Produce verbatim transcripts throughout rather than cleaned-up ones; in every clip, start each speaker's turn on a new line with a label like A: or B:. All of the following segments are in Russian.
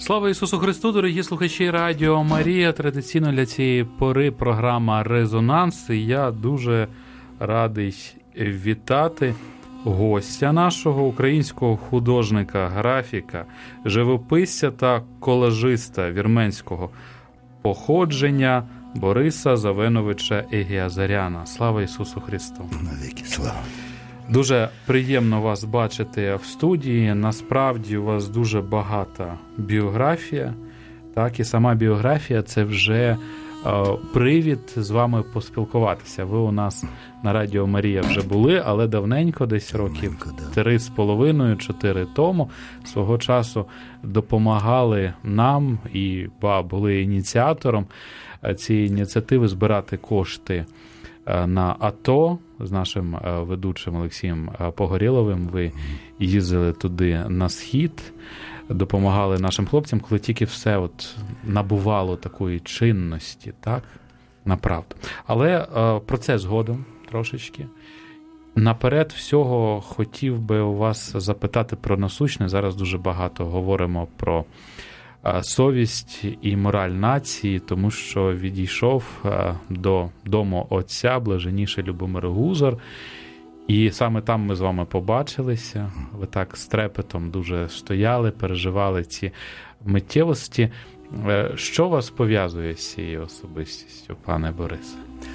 A: Слава Ісусу Христу, дорогі слухачі Радіо Марія. Традиційно для цієї пори програма «Резонанс». І я дуже радий вітати гостя нашого, українського художника, графіка, живописця та колажиста вірменського походження Бориса Завеновича Егіазаряна. Слава Ісусу Христу!
B: Навіки слава!
A: Дуже приємно вас бачити в студії. Насправді у вас дуже багата біографія. Так, і сама біографія – це вже е, привід з вами поспілкуватися. Ви у нас на Радіо Марія вже були, але давненько, десь років три з половиною, чотири тому, свого часу допомагали нам і ба, були ініціатором цієї ініціативи збирати кошти на АТО з нашим ведучим Олексієм Погорєловим. Ви їздили туди на схід, допомагали нашим хлопцям, коли тільки все от набувало такої чинності, так, направду. Але про це згодом трошечки. Наперед всього хотів би у вас запитати про насущне. Зараз дуже багато говоримо про совість і мораль нації, тому що відійшов до дому отця блаженніший Любомир Гузар, і саме там ми з вами побачилися. Ви так з трепетом дуже стояли, переживали ці миттєвості. Що вас пов'язує з цією особистістю, пане Борисе?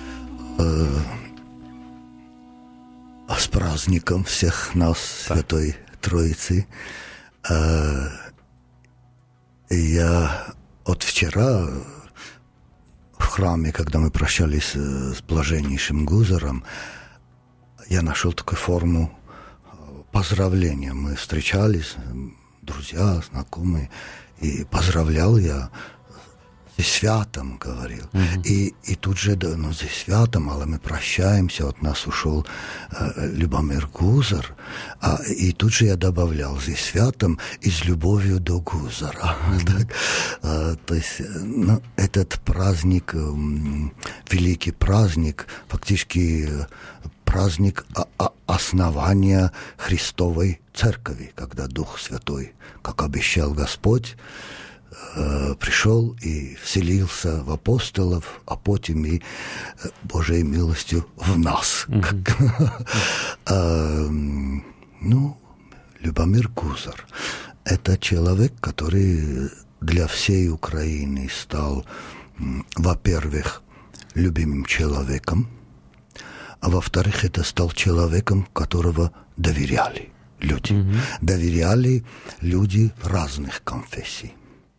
B: С праздником всех нас, так. Святой Троицы. Я от вчера в храме, когда мы прощались с блаженнейшим Гузаром, я нашел такую форму поздравления. Мы встречались, друзья, знакомые, и поздравлял я зі святом, говорил. Mm-hmm. И, и тут же, да, ну, зі святом, але мы прощаемся, от нас ушел э, Любомир Гузар, а, и тут же я добавлял зі святом и с любовью до Гузара. Mm-hmm. Так, а, то есть, ну, этот праздник, э, великий праздник, фактически э, праздник а, а, основания Христовой Церкви, когда Дух Святой, как обещал Господь, пришел и вселился в апостолов, а потом и Божьей милостью в нас. Mm-hmm. Ну, Любомир Гузар – это человек, который для всей Украины стал, во-первых, любимым человеком, а во-вторых, это стал человеком, которого доверяли люди. Mm-hmm. Доверяли люди разных конфессий.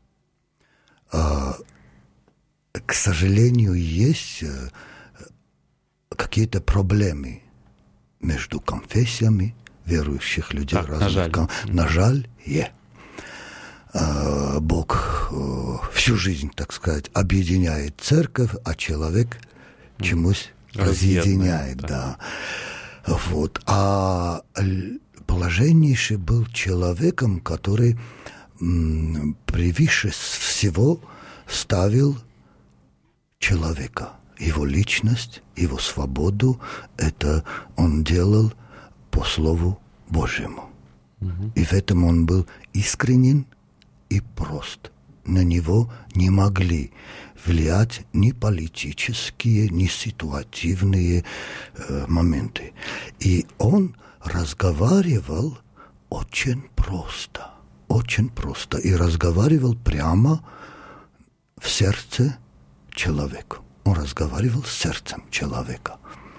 B: К сожалению, есть какие-то проблемы между конфессиями верующих людей. Так, разных. На жаль. На жаль, е. Бог всю жизнь, так сказать, объединяет церковь, а человек чемусь разъединяет. Да. Вот. А блаженнейший был человеком, который превыше всего ставил человека, его личность, его свободу. Это он делал по Слову Божьему. Mm-hmm. И в этом он был искренен и прост. На него не могли влиять ни политические, ни ситуативные э, моменты. И он разговаривал очень просто. Очень просто. И разговаривал прямо в сердце человека. Он разговаривал с сердцем человека.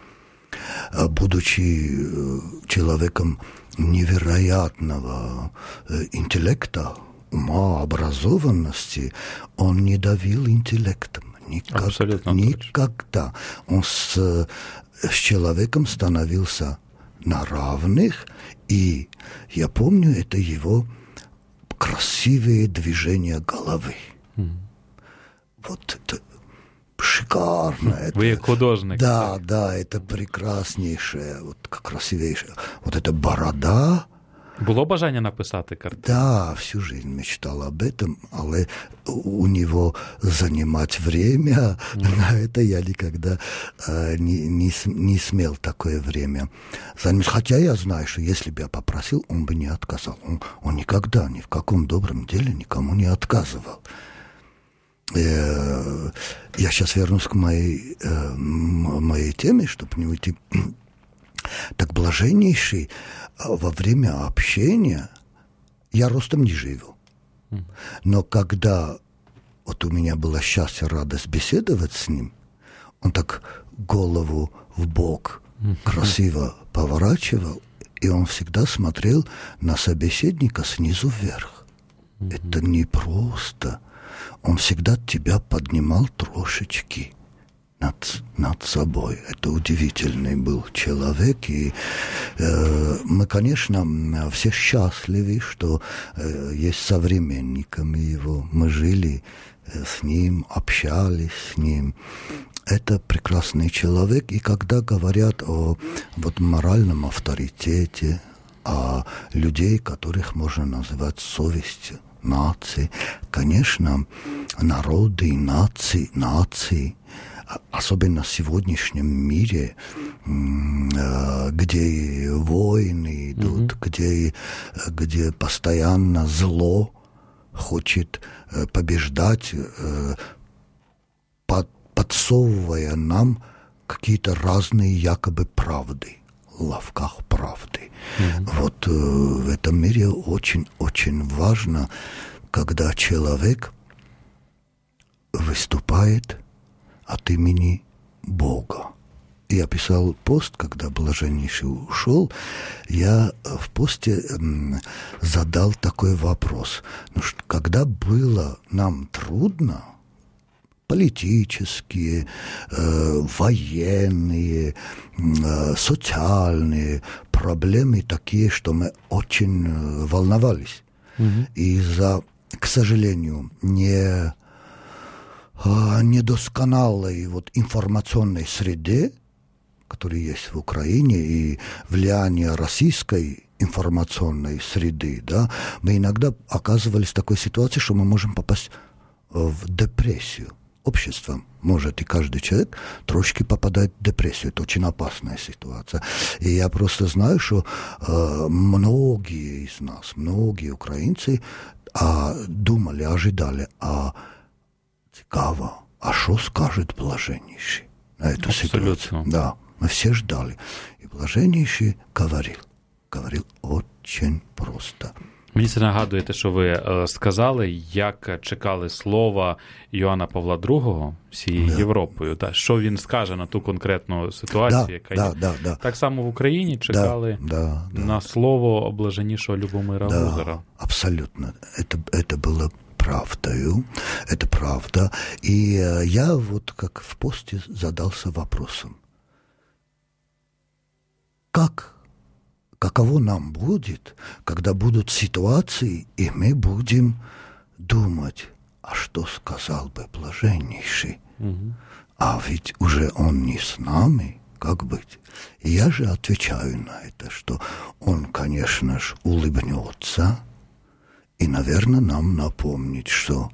B: Будучи человеком невероятного интеллекта, ума, образованности, он не давил интеллектом. Никак, Абсолютно никогда. Он с, с человеком становился на равных. И я помню, это его красивые движения головы. Mm. Вот это шикарно.
A: Вы это, художник.
B: Да,
A: так.
B: да, это прекраснейшее, вот красивейшее. Вот эта борода,
A: Было бажання написати картину?
B: Да, всю жизнь мечтал об этом, але у него занимать время, mm. на это я никогда э, не, не, не смел такое время занимать. Хотя я знаю, что если бы я попросил, он бы не отказал. Он, он никогда, ни в каком добром деле никому не отказывал. Э, я сейчас вернусь к моей, э, моей теме, чтобы не уйти. Так блаженнейший во время общения, я ростом не живу, но когда вот у меня было счастье, радость беседовать с ним, он так голову в бок красиво поворачивал, и он всегда смотрел на собеседника снизу вверх. Это не просто. Он всегда тебя поднимал трошечки над, над собой. Это удивительный был человек. И э, мы, конечно, все счастливы, что э, есть современниками его. Мы жили э, с ним, общались с ним. Это прекрасный человек. И когда говорят о вот, моральном авторитете, о людей, которых можно называть совестью нации, конечно, народы и нации, нации, особенно в сегодняшнем мире, где войны идут, mm-hmm. где, где постоянно зло хочет побеждать, под, подсовывая нам какие-то разные якобы правды, в лавках правды. Mm-hmm. Вот в этом мире очень-очень важно, когда человек выступает от имени Бога. Я писал пост, когда Блаженнейший ушел, я в посте м, задал такой вопрос. Ну, что, когда было нам трудно, политические, э, военные, э, социальные проблемы такие, что мы очень э, волновались. Mm-hmm. Из-за, к сожалению, не... недосконалой вот информационной среде, которая есть в Украине, и влияние российской информационной среды, да, мы иногда оказывались в такой ситуации, что мы можем попасть в депрессию. Общество может, и каждый человек трошки попадает в депрессию. Это очень опасная ситуация. И я просто знаю, что э, многие из нас, многие украинцы э, думали, ожидали, а цікаво, а що скажет Блаженнейший на эту
A: Абсолютно.
B: ситуацию? Да, мы все ждали. И Блаженнейший говорил, говорил очень просто.
A: Мені це нагадує те, що ви е, сказали, як чекали слова Йоанна Павла другого всією да. Європою. Та, що він скаже на ту конкретну ситуацію,
B: да,
A: яка
B: да,
A: є.
B: Да, да.
A: Так само в Україні чекали
B: да, да,
A: на
B: да.
A: слово Блаженнішого Любомира
B: да,
A: Гузара.
B: Абсолютно. Это, это было правдою, это правда. И э, я вот как в посте задался вопросом. Как Каково нам будет, когда будут ситуации, и мы будем думать, а что сказал бы Блаженнейший? Угу. А ведь уже он не с нами, как быть? И я же отвечаю на это, что он, конечно же, улыбнется и, наверное, нам напомнит, что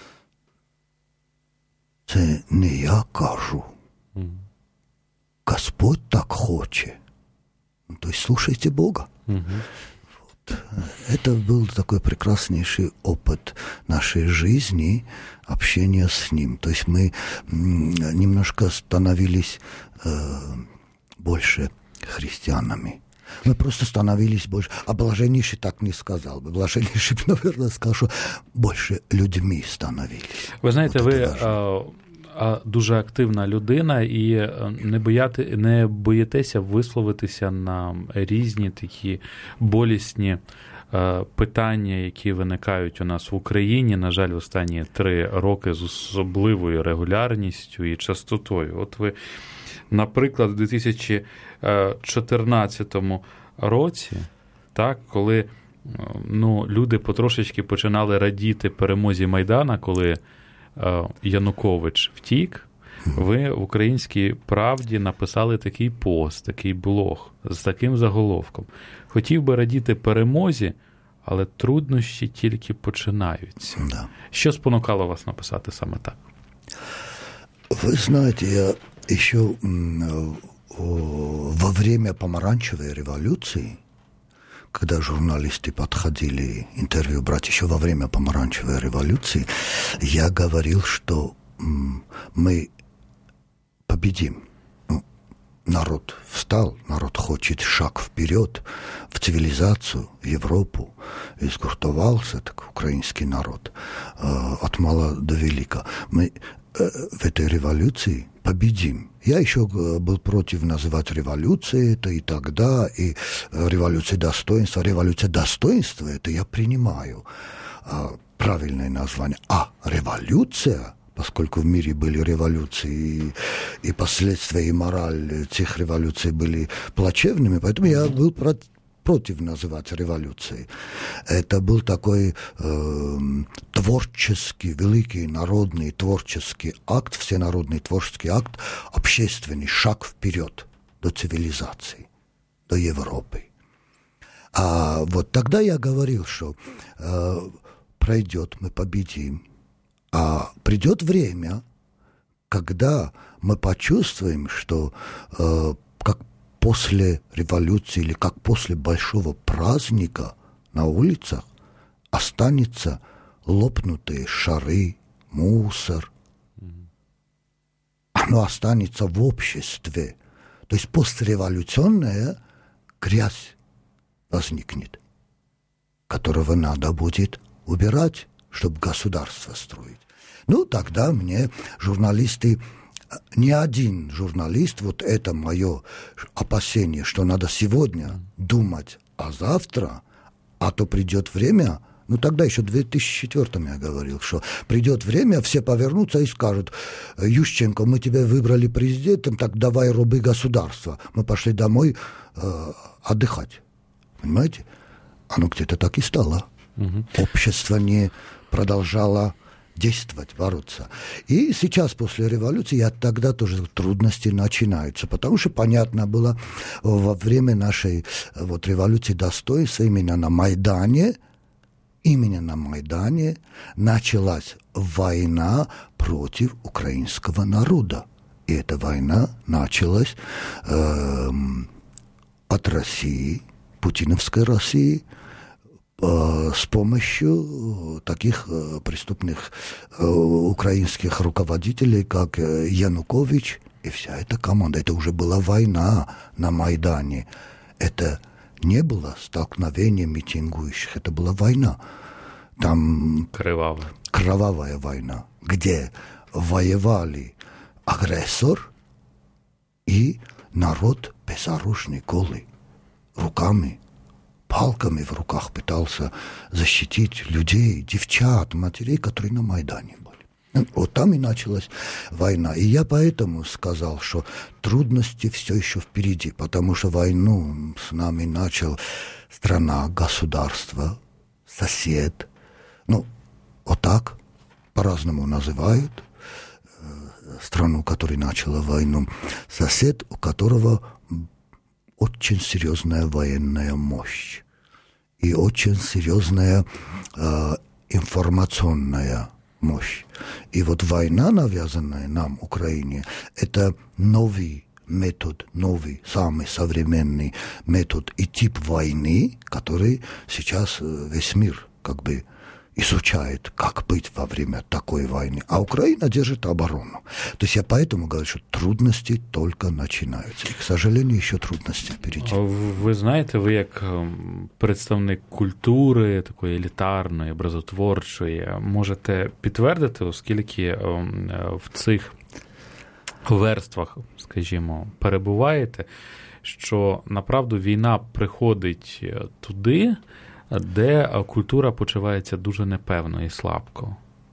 B: це не я кажу, угу. Господь так хочет. То есть слушайте Бога. Угу. Вот. Это был такой прекраснейший опыт нашей жизни, общения с Ним. То есть мы немножко становились э, больше христианами. Мы просто становились больше... А Блаженнейший так не сказал бы. Блаженнейший, наверное, сказал, что больше людьми становились.
A: Вы знаете, вот вы... дуже активна людина і не бояти, не боїтеся висловитися на різні такі болісні питання, які виникають у нас в Україні, на жаль, в останні три роки з особливою регулярністю і частотою. От ви, наприклад, у дві тисячі чотирнадцятому році, так, коли ну, люди потрошечки починали радіти перемозі Майдана, коли Янукович втік, Ви в «Українській правді» написали такий пост, такий блог з таким заголовком. Хотів би радіти перемозі, але труднощі тільки починаються.
B: Да.
A: Що спонукало вас написати саме так?
B: Вы знаете, я еще во время помаранчевой революции, когда журналисты подходили интервью брать еще во время помаранчевой революции, я говорил, что мы победим. Ну, народ встал, народ хочет шаг вперед в цивилизацию, в Европу. И сгуртовался так украинский народ от мала до велика. Мы в этой революции победим. Я еще был против называть революцией это и тогда, и революция достоинства. Революция достоинства, это я принимаю правильное название. А революция, поскольку в мире были революции, и, и последствия, и мораль этих революций были плачевными, поэтому я был против. против называть революцией. Это был такой э, творческий, великий народный творческий акт, всенародный творческий акт, общественный шаг вперед до цивилизации, до Европы. А вот тогда я говорил, что э, пройдет, мы победим, а придет время, когда мы почувствуем, что э, как после революции или как после большого праздника на улицах останется лопнутые шары, мусор. Оно останется в обществе. То есть постреволюционная грязь возникнет, которого надо будет убирать, чтобы государство строить. Ну, тогда мне журналисты, ни один журналист, вот это мое опасение, что надо сегодня думать, а завтра, а то придет время, ну тогда еще в две тысячи четвёртом я говорил, что придет время, все повернутся и скажут: Ющенко, мы тебя выбрали президентом, так давай руби государство. Мы пошли домой э, отдыхать. Понимаете? Оно где-то так и стало. Угу. Общество не продолжало действовать, бороться. И сейчас, после революции, я тогда тоже трудности начинаются, потому что понятно было, во время нашей вот, революции достоинства именно на Майдане, именно на Майдане началась война против украинского народа. И эта война началась э, от России, путиновской России, с помощью таких преступных украинских руководителей, как Янукович и вся эта команда. Это уже была война на Майдане. Это не было столкновение митингующих, это была война. Там
A: кровавая,
B: кровавая война, где воевали агрессор и народ безоружный, голый, руками, палками в руках пытался защитить людей, девчат, матерей, которые на Майдане были. Вот там и началась война. И я поэтому сказал, что трудности все еще впереди, потому что войну с нами начал страна, государство, сосед. Ну, вот так по-разному называют страну, которая начала войну. Сосед, у которого очень серьезная военная мощь и очень серьезная э, информационная мощь. И вот война, навязанная нам, Украине, это новый метод, новый, самый современный метод и тип войны, который сейчас весь мир как бы изучает, как быть во время такой войны. А Украина держит оборону. То есть я поэтому говорю, что трудности только начинаются. И, к сожалению, еще трудности впереди.
A: Ви знаєте, ви як представник культури, такої елітарної, образотворчої, можете підтвердити, оскільки в цих верствах, скажімо, перебуваєте, що, направду, війна приходить туди, де культура почувається дуже непевно і слабко.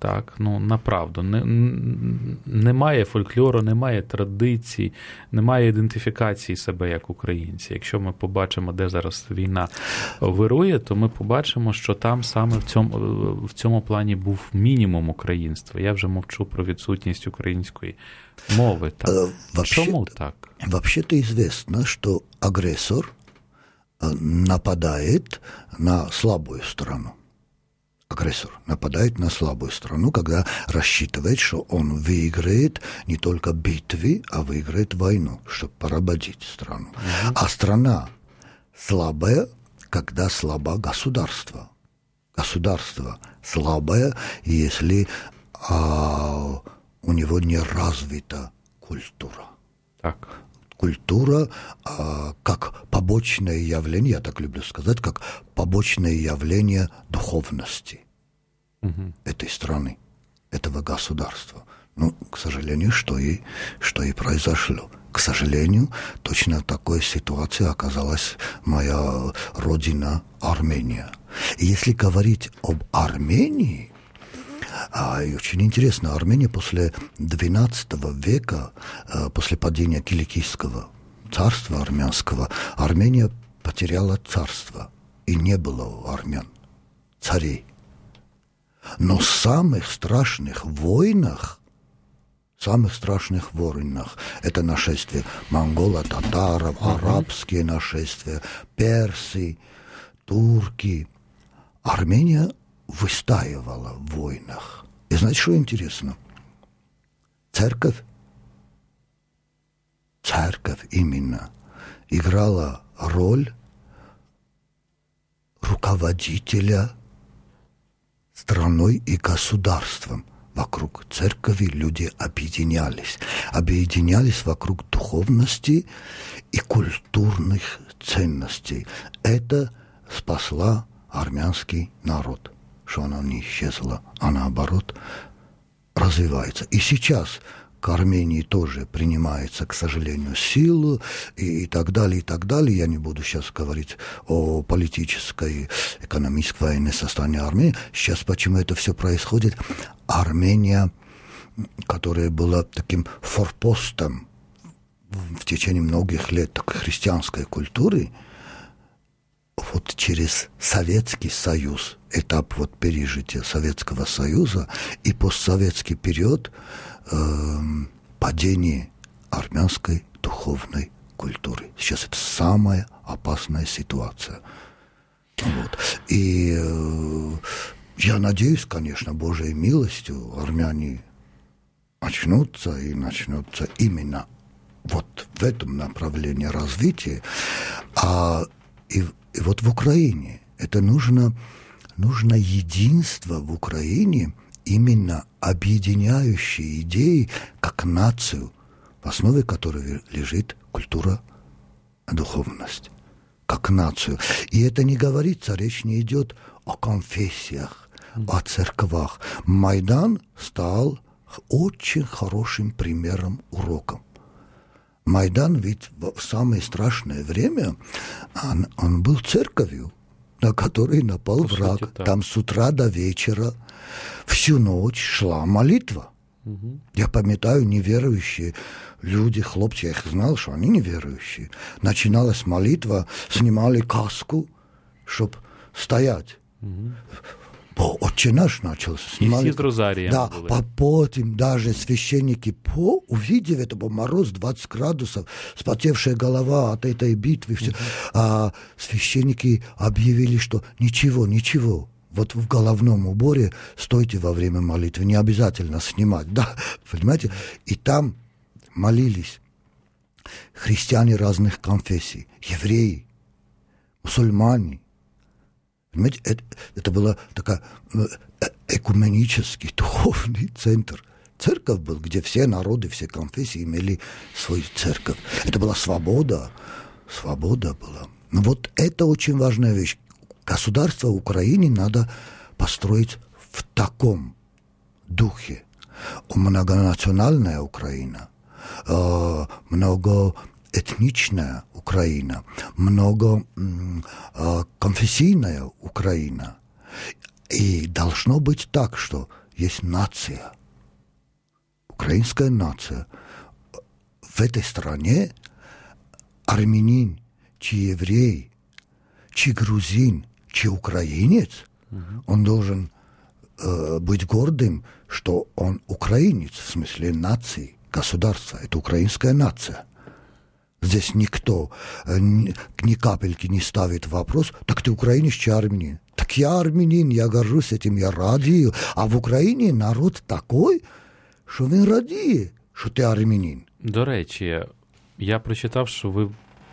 A: так, ну, направду, не, немає фольклору, немає традицій, немає ідентифікації себе як українці. Якщо ми побачимо, де зараз війна вирує, то ми побачимо, що там саме в цьому, в цьому плані був мінімум українства. Я вже мовчу про відсутність української мови. Так.
B: Вообще,
A: Чому так?
B: Вообще-то известно, что агрессор нападает на слабую страну. Агрессор нападает на слабую страну, когда рассчитывает, что он выиграет не только битвы, а выиграет войну, чтобы поработить страну. Mm-hmm. А страна слабая, когда слабо государство. Государство слабое, если а, у него не развита культура.
A: Так.
B: Культура а, как побочное явление, я так люблю сказать, как побочное явление духовности угу. этой страны, этого государства. Ну, к сожалению, что и, что и произошло. К сожалению, точно такой ситуацией оказалась моя родина Армения. И если говорить об Армении, А, и очень интересно, Армения после двенадцатого века, после падения Киликийского царства армянского, Армения потеряла царство, и не было у армян царей. Но в самых страшных войнах, самых страшных войнах, это нашествие монголов, татаров, арабские нашествия, персы, турки, Армения выстаивала в войнах. И знаете, что интересно? Церковь, церковь именно играла роль руководителя страной и государством. Вокруг церкви люди объединялись. Объединялись вокруг духовности и культурных ценностей. Это спасла армянский народ. Что она не исчезла, а наоборот развивается. И сейчас к Армении тоже принимается, к сожалению, сила и, и так далее, и так далее. Я не буду сейчас говорить о политической, экономической военной состоянии Армении. Сейчас почему это все происходит? Армения, которая была таким форпостом в течение многих лет такой христианской культуры, вот через Советский Союз, этап вот пережития Советского Союза и постсоветский период э, падения армянской духовной культуры. Сейчас это самая опасная ситуация. Вот. И э, я надеюсь, конечно, Божьей милостью армяне очнутся и начнутся именно вот в этом направлении развития. А и И вот в Украине это нужно, нужно единство в Украине, именно объединяющие идеи, как нацию, в основе которой лежит культура, духовность, как нацию. И это не говорится, речь не идет о конфессиях, о церквах. Майдан стал очень хорошим примером, уроком. Майдан ведь в самое страшное время он, он был церковью, на которой напал По враг. Сути, да. Там с утра до вечера всю ночь шла молитва. Угу. Я памятаю, неверующие люди, хлопцы, я их знал, что они неверующие. Начиналась молитва, снимали каску, чтобы стоять. Угу. По «Отче наш» начался.
A: Снимали. И все с розарием
B: да,
A: были.
B: По потом даже священники, по, увидев это, по мороз двадцать градусов, спотевшая голова от этой битвы, все, uh-huh. а священники объявили, что ничего, ничего, вот в головном уборе стойте во время молитвы, не обязательно снимать, да, понимаете? И там молились христиане разных конфессий, евреи, мусульмане. Понимаете, это, это был такой экуменический духовный центр. Церковь был, где все народы, все конфессии имели свою церковь. Это была свобода, свобода была. Но вот это очень важная вещь. Государство Украины надо построить в таком духе. Многонациональная Украина, многоэтничная Украина, многоконфессийная Украина. И должно быть так, что есть нация. Украинская нация. В этой стране армянин, чи еврей, чи грузин, чи украинец, угу. он должен э, быть гордым, что он украинец, в смысле нации, государства. Это украинская нация. Здесь никто э, ни, ни капельки не ставит вопрос, так ты украинец, чи армянин? Так я армянин, я горжусь этим, я радію. А в Україні народ такой, що він радіє, що ти армянин.
A: До речі, я прочитав, що ви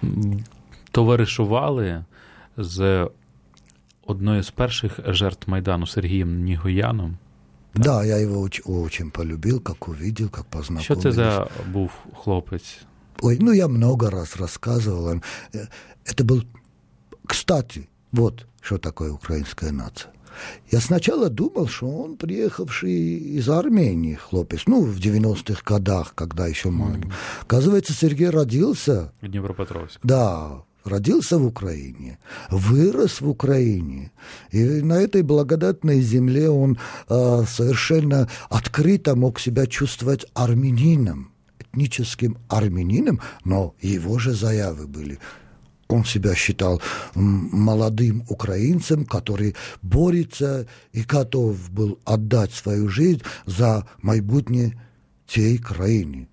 A: товаришували з одною з перших жертв Майдану Сергієм Нігояном.
B: Так, да, я його дуже полюбив, як увидел, як познайомився.
A: Що це за був хлопець?
B: Ой, ну я много раз рассказывал. Это был, кстати, вот что такое украинская нация. Я сначала думал, что он приехавший из Армении хлопец, ну, в девяностых годах, когда еще маленький. Mm-hmm. Оказывается, Сергей родился...
A: В Днепропетровске.
B: Да, родился в Украине, вырос в Украине. И на этой благодатной земле он э, совершенно открыто мог себя чувствовать армянином, этническим армянином, но его же заявы были... Он себя считал молодым украинцем, который борется и готов был отдать свою жизнь за майбутнє цієї країни,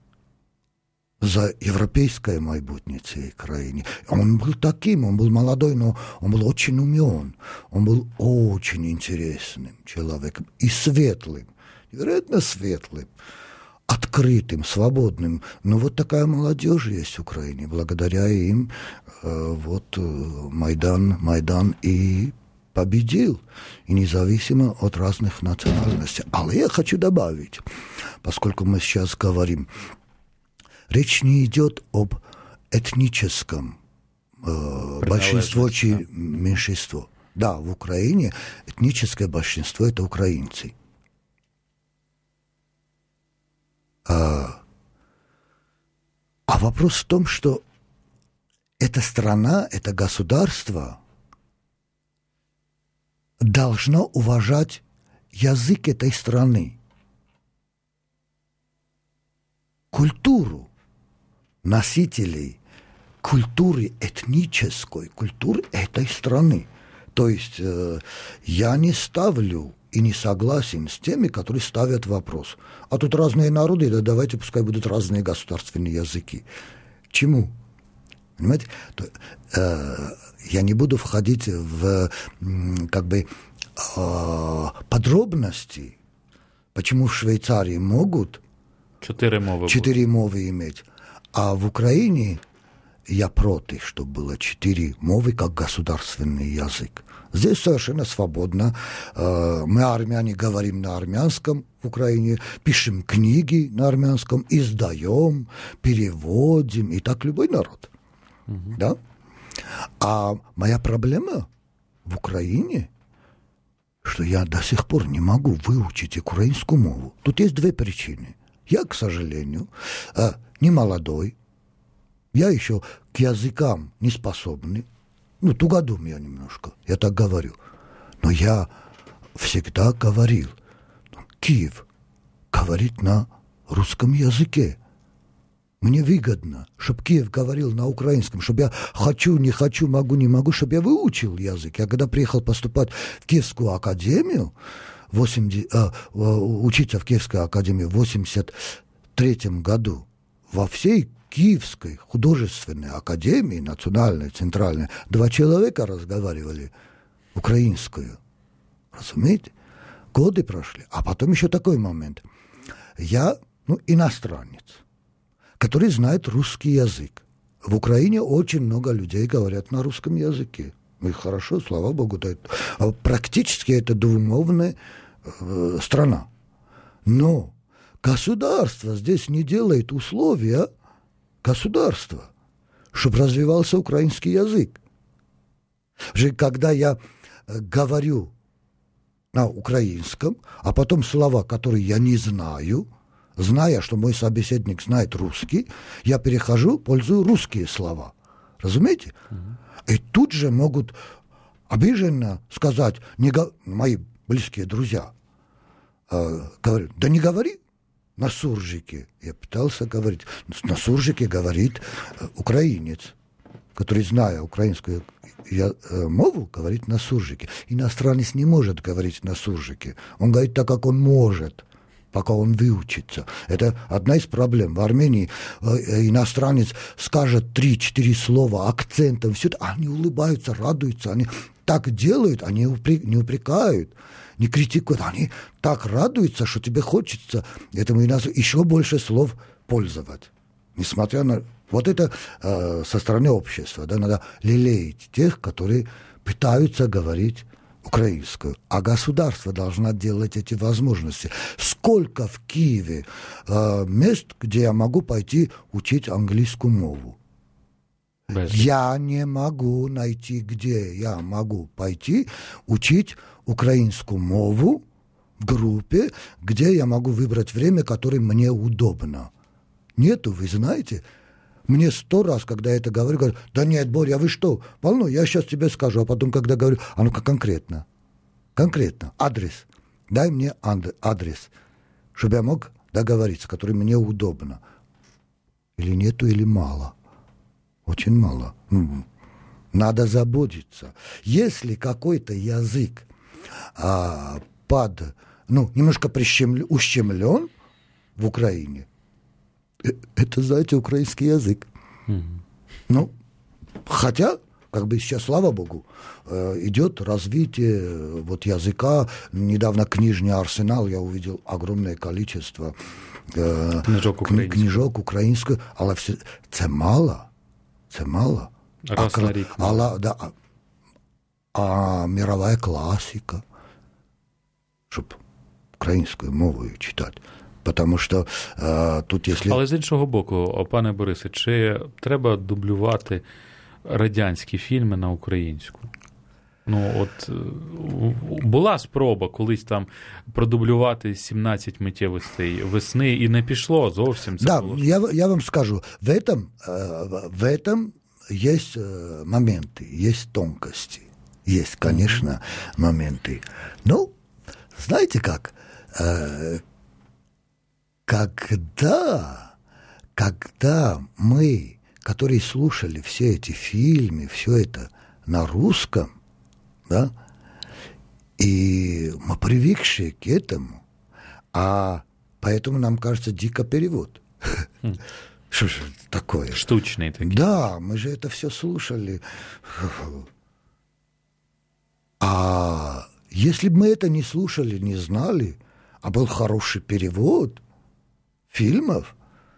B: за европейское майбутнє цієї країни. Он был таким, он был молодой, но он был очень умен, он был очень интересным человеком и светлым, невероятно светлым, открытым, свободным. Но вот такая молодежь есть в Украине. Благодаря им э, вот э, Майдан, Майдан и победил. И независимо от разных национальностей. Але я хочу добавить, поскольку мы сейчас говорим, речь не идет об этническом э, большинстве чи меньшинстве. Да, в Украине этническое большинство – это украинцы. А, а вопрос в том, что эта страна, это государство должно уважать язык этой страны, культуру носителей культуры, этнической культуры этой страны. То есть э, я не ставлю и не согласен с теми, которые ставят вопрос. А тут разные народы, да давайте пускай будут разные государственные языки. Чему? Понимаете? То, э, я не буду входить в как бы э, подробности, почему в Швейцарии могут
A: четыре мовы,
B: четыре мовы иметь, а в Украине я против, чтобы было четыре мовы как государственный язык. Здесь совершенно свободно. Мы, армяне, говорим на армянском в Украине, пишем книги на армянском, издаем, переводим, и так любой народ. Угу. Да? А моя проблема в Украине, что я до сих пор не могу выучить украинскую мову. Тут есть две причины. Я, к сожалению, не молодой, я еще к языкам не способный. Ну, тугодум я немножко, я так говорю. Но я всегда говорил, Киев говорит на русском языке. Мне выгодно, чтобы Киев говорил на украинском, чтобы я хочу, не хочу, могу, не могу, чтобы я выучил язык. Я когда приехал поступать в Киевскую академию, восемьдесят, э, учиться в Киевской академии в восемьдесят третьем году, во всей Киевской художественной академии, национальной, центральной, два человека разговаривали украинскую. Разумеете? Годы прошли. А потом еще такой момент. Я, ну, иностранец, который знает русский язык. В Украине очень много людей говорят на русском языке. Ну и хорошо, слава богу. Это, практически это двумовная э, страна. Но государство здесь не делает условия, государства, чтобы развивался украинский язык. Же когда я говорю на украинском, а потом слова, которые я не знаю, зная, что мой собеседник знает русский, я перехожу, пользую русские слова. Разумеете? Uh-huh. И тут же могут обиженно сказать не го... мои близкие друзья, говорю, да не говори на суржике. Я пытался говорить. На суржике говорит украинец, который, зная украинскую мову, говорит на суржике. Иностранец не может говорить на суржике. Он говорит так, как он может, пока он выучится. Это одна из проблем. В Армении иностранец скажет три-четыре слова акцентом, все это, они улыбаются, радуются, они так делают, они не упрекают, не критикуют, они так радуются, что тебе хочется этому иностранцу еще больше слов пользовать. Несмотря на... Вот это э, со стороны общества. Да, надо лелеять тех, которые пытаются говорить украинскую. А государство должно делать эти возможности. Сколько в Киеве э, мест, где я могу пойти учить английскую мову? Без. Я не могу найти, где я могу пойти учить украинскую мову в группе, где я могу выбрать время, которое мне удобно. Нету, вы знаете... Мне сто раз, когда я это говорю, говорят, да нет, Боря, вы что, полно, я сейчас тебе скажу, а потом, когда говорю, а ну-ка конкретно, конкретно, адрес, дай мне адрес, чтобы я мог договориться, который мне удобно. Или нету, или мало. Очень мало. Надо заботиться. Если какой-то язык а, под, ну, немножко прищемлен, ущемлен в Украине, это, знаете, украинский язык. Mm-hmm. Ну, хотя, как бы сейчас, слава богу, идет развитие вот языка. Недавно книжный арсенал, я увидел огромное количество э, книжок, кни, книжок українською, але все, це мало. Це мало.
A: Раз а, на рік.
B: А, да, а, а мировая классика, щоб українською мовою читати. Потому що а, тут, якщо...
A: Але з іншого боку, пане Борисе, чи треба дублювати радянські фільми на українську? Ну, от була спроба колись там продублювати сімнадцять миттєвостей весни, і не пішло зовсім. Це
B: да,
A: було...
B: я, я вам скажу, в этом, в этом есть моменты, есть тонкости, есть, конечно, моменты. Ну, знаете как... Когда, когда мы, которые слушали все эти фильмы, все это на русском, да, и мы привыкшие к этому, а поэтому нам кажется дико перевод. Mm. Что же такое?
A: Штучный такие.
B: Да, мы же это все слушали. А если бы мы это не слушали, не знали, а был хороший перевод фильмов,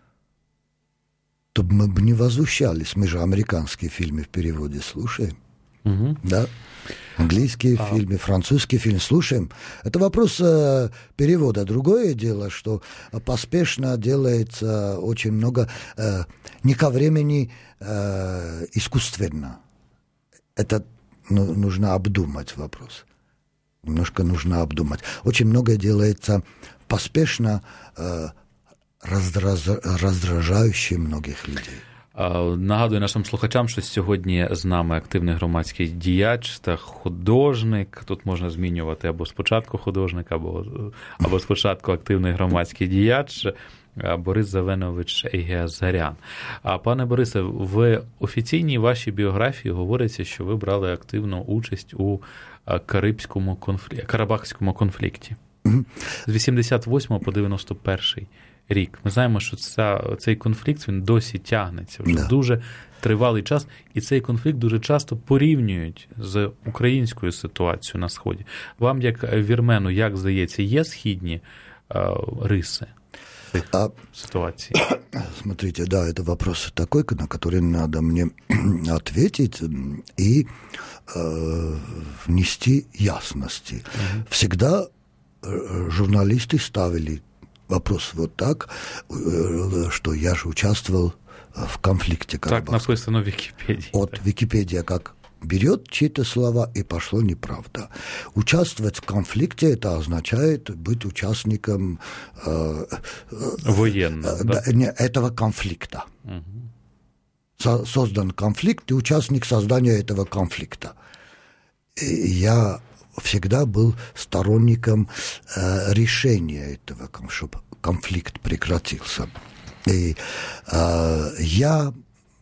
B: то мы бы не возмущались. Мы же американские фильмы в переводе слушаем. Угу. Да? Английские а... фильмы, французские фильмы слушаем. Это вопрос э, перевода. Другое дело, что поспешно делается очень много э, не ко времени э, искусственно. Это ну, нужно обдумать вопрос. Немножко нужно обдумать. Очень многое делается поспешно, э, Роздраз... роздражаючи многих людей.
A: Нагадую нашим слухачам, що сьогодні з нами активний громадський діяч та художник. Тут можна змінювати або спочатку художник, або, або спочатку активний громадський діяч Борис Завенович Егіазарян. А пане Борисе, в офіційній вашій біографії говориться, що ви брали активну участь у Карибському конфлікті, Карабахському конфлікті. З вісімдесят восьмого по дев'яносто перший рік. Ми знаємо, що ця, цей конфлікт, він досі тягнеться вже да. дуже тривалий час, і цей конфлікт дуже часто порівнюють з українською ситуацією на Сході. Вам, як вірмену, як здається, є східні е, риси
B: а,
A: ситуации?
B: Смотрите, да, это вопрос такой, на который надо мне ответить и э, внести ясности. Угу. Всегда журналисты ставили вопрос вот так, что я же участвовал в конфликте Карабахском.
A: Так написано в Википедии.
B: Вот
A: так.
B: Википедия как берет чьи-то слова, и пошло неправда. Участвовать в конфликте, это означает быть участником э,
A: военного,
B: э,
A: да?
B: не, этого конфликта. Угу. Со, создан конфликт, и участник создания этого конфликта. И я всегда был сторонником э, решения этого, чтобы конфликт прекратился. И э, я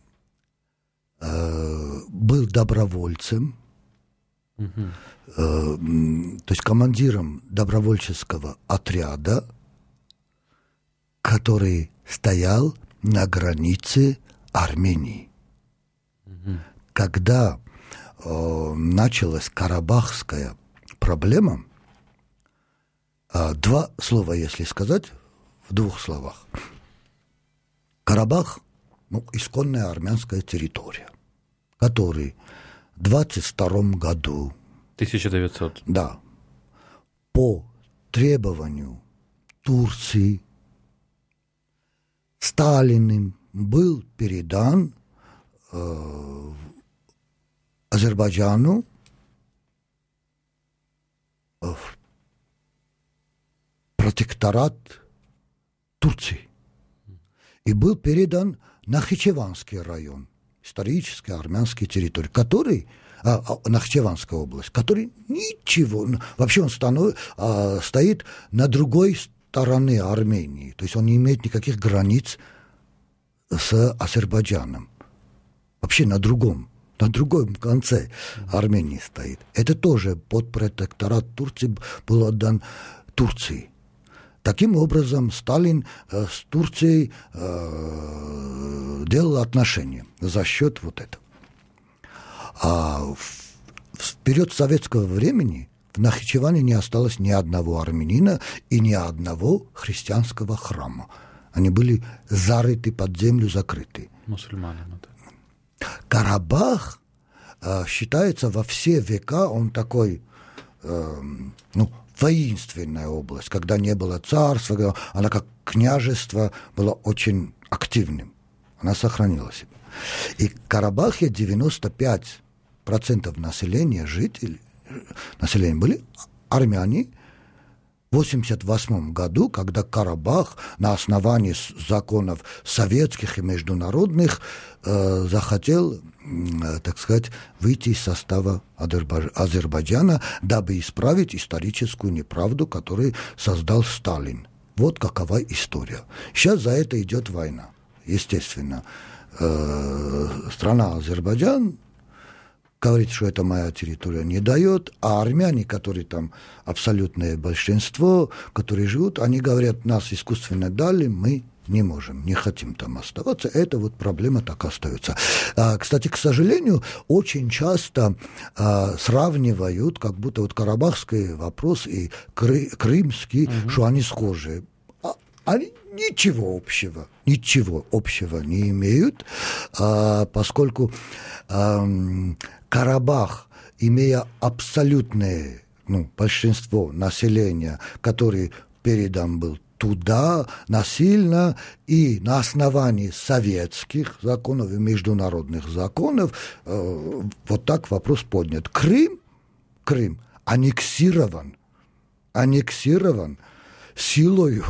B: э, был добровольцем, uh-huh. э, то есть командиром добровольческого отряда, который стоял на границе Армении. Uh-huh. Когда э, началась карабахская проблема, э, два слова, если сказать, в двух словах. Карабах, ну, исконная армянская территория, который в двадцать втором году...
A: тысяча девятьсот.
B: Да. По требованию Турции Сталиным был передан э, Азербайджану в протекторат Турции. И был передан Нахичеванский район, исторический армянский территорий, который, а, а, Нахичеванская область, который ничего, вообще он станов, а, стоит на другой стороне Армении, то есть он не имеет никаких границ с Азербайджаном, вообще на другом, на другом конце Армении стоит. Это тоже под протекторат Турции был отдан Турции. Таким образом, Сталин э, с Турцией э, делал отношения за счет вот этого. А в, в период советского времени в Нахичеване не осталось ни одного армянина и ни одного христианского храма. Они были зарыты под землю, закрыты.
A: Мусульмане. Ну, да.
B: Карабах э, считается во все века, он такой, э, ну, воинственная область, когда не было царства, когда она как княжество была очень активным. Она сохранила себя. И в Карабахе девяносто пять процентов населения, жителей, населения были армяне. В восемьдесят восьмом году, когда Карабах на основании законов советских и международных э, захотел, э, так сказать, выйти из состава Азербайджана, дабы исправить историческую неправду, которую создал Сталин. Вот какова история. Сейчас за это идет война. Естественно, э, страна Азербайджан говорит, что это моя территория, не дает, а армяне, которые там абсолютное большинство, которые живут, они говорят, нас искусственно дали, мы не можем, не хотим там оставаться. Это вот проблема так остается. А, кстати, к сожалению, очень часто а, сравнивают, как будто вот карабахский вопрос и кры, крымский, угу. что они схожи. А, они ничего общего, ничего общего не имеют, а, поскольку а, Карабах, имея абсолютное, ну, большинство населения, который передан был туда насильно и на основании советских законов и международных законов, э, вот так вопрос поднят. Крым, Крым аннексирован, аннексирован силою,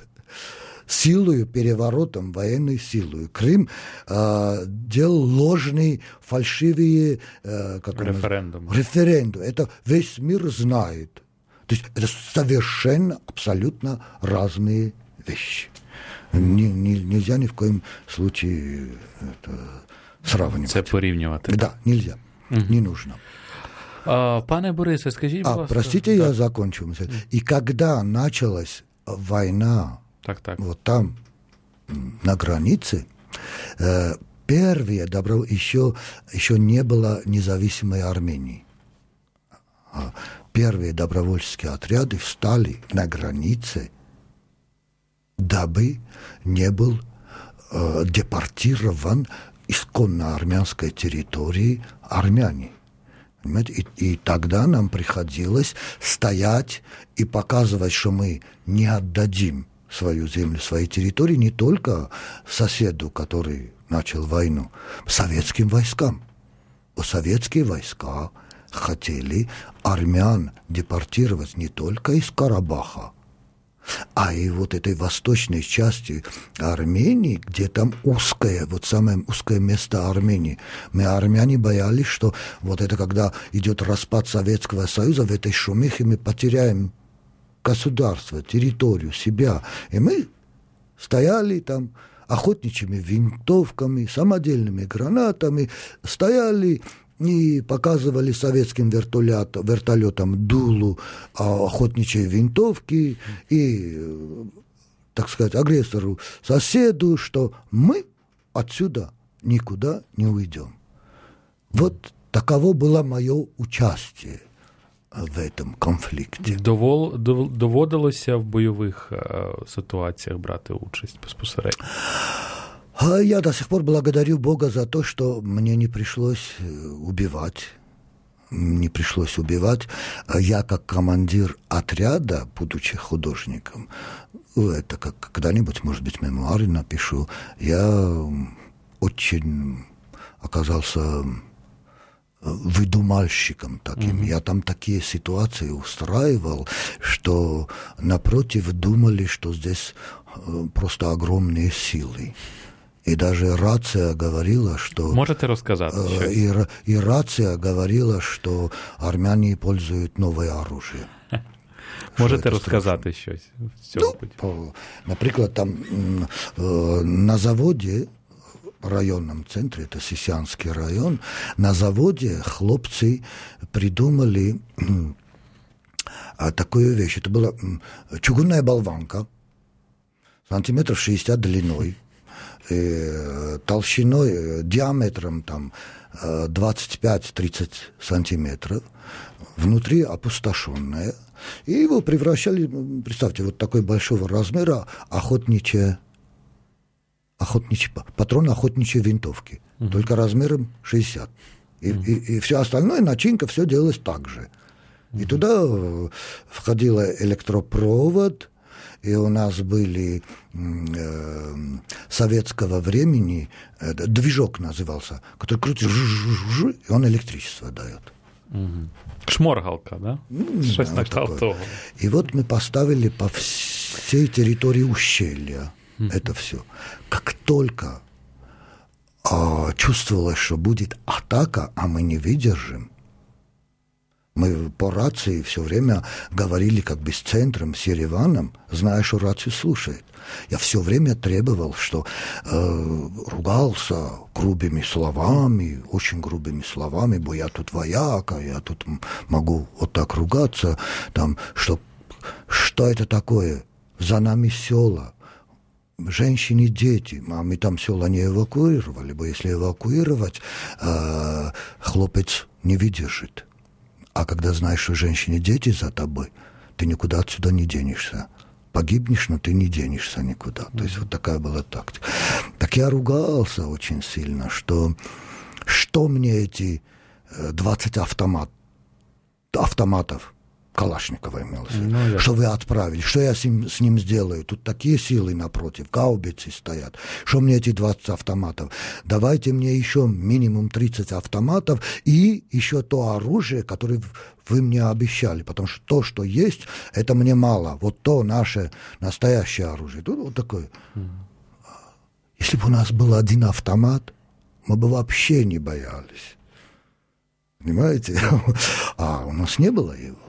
B: силою, переворотом, военной силой. Крым э, делал ложные, фальшивые э,
A: референдумы.
B: референдумы. Это весь мир знает. То есть это совершенно, абсолютно разные вещи. Не, не, нельзя ни в коем случае это сравнивать.
A: Це порівнювати.
B: Да, нельзя. Угу. Не нужно.
A: А, пане Борисе, скажіть, будь
B: а,
A: ласка.
B: Простите, да. Я закончу мысль. И когда началась война,
A: так, так.
B: вот там, на границе, э, первые добро... еще, еще не было независимой Армении. А первые добровольческие отряды встали на границе, дабы не был э, депортирован исконно армянской территории армяне. И, и тогда нам приходилось стоять и показывать, что мы не отдадим свою землю, свои территории не только соседу, который начал войну, советским войскам. Советские войска хотели армян депортировать не только из Карабаха, А и вот этой восточной части Армении, где там узкое, вот самое узкое место Армении, мы, армяне, боялись, что вот это когда идет распад Советского Союза, в этой шумихе мы потеряем государство, территорию, себя. И мы стояли там охотничьими винтовками, самодельными гранатами, стояли и показывали советским вертолетам, вертолетам дулу охотничьей винтовки и, так сказать, агрессору, соседу, что мы отсюда никуда не уйдем. Вот таково было мое участие в этом конфликті.
A: Довол, дов, доводилося в бойових е, ситуаціях брати участь безпосередньо?
B: Я до сих пор благодарю Бога за то, что мне не пришлось убивать. Не пришлось убивать. Я, как командир отряда, будучи художником, это как когда-нибудь, может быть, мемуары напишу, я очень оказался выдумальщиком таким. Mm-hmm. Я там такие ситуации устраивал, что напротив думали, что здесь просто огромные силы. И даже рация говорила, что...
A: Можете рассказать?
B: Э, и, и рация говорила, что армяне пользуют новое оружие.
A: Можете розказати щось з цього?
B: Ну, наприклад, там э, на заводе, в районном центре, это Сисянский район, на заводе хлопцы придумали э, такую вещь. Это была э, чугунная болванка, сантиметров шестьдесят длиной, э, толщиной, э, диаметром там э, двадцать пять тридцать сантиметров, внутри опустошенная. И его превращали, представьте, вот такой большого размера охотничье, охотничье, патрон охотничьей винтовки, uh-huh. только размером шестьдесят. И, uh-huh. и, и все остальное, начинка, все делалось так же. Uh-huh. И туда входил электропровод, и у нас были э, советского времени, э, движок назывался, который крутит, и он электричество дает.
A: Угу. Шморгалка, да?
B: Ну,
A: Щось
B: да,
A: на
B: вот и вот мы поставили по всей территории ущелья угу. это все. Как только а, чувствовалось, что будет атака, а мы не выдержим, мы по рации все время говорили как бы с центром, с Ереваном, зная, что рацию слушает. Я все время требовал, что э, ругался грубыми словами, очень грубыми словами, бо я тут вояка, я тут могу вот так ругаться, там, что, что это такое? За нами села, женщины, дети, а мы там села не эвакуировали, бо если эвакуировать, э, хлопец не выдержит. А когда знаешь, что женщины, дети за тобой, ты никуда отсюда не денешься. Погибнешь, но ты не денешься никуда. Mm-hmm. То есть вот такая была тактика. Так я ругался очень сильно, что, что мне эти двадцать автомат, автоматов Калашникова имелось, ну, что вы отправили, что я с ним, с ним сделаю? Тут такие силы напротив, гаубицы стоят. Что мне эти двадцать автоматов? Давайте мне еще минимум тридцать автоматов и еще то оружие, которое вы мне обещали, потому что то, что есть, это мне мало. Вот то наше настоящее оружие. Тут вот такое. Mm. Если бы у нас был один автомат, мы бы вообще не боялись. Понимаете? А у нас не было его.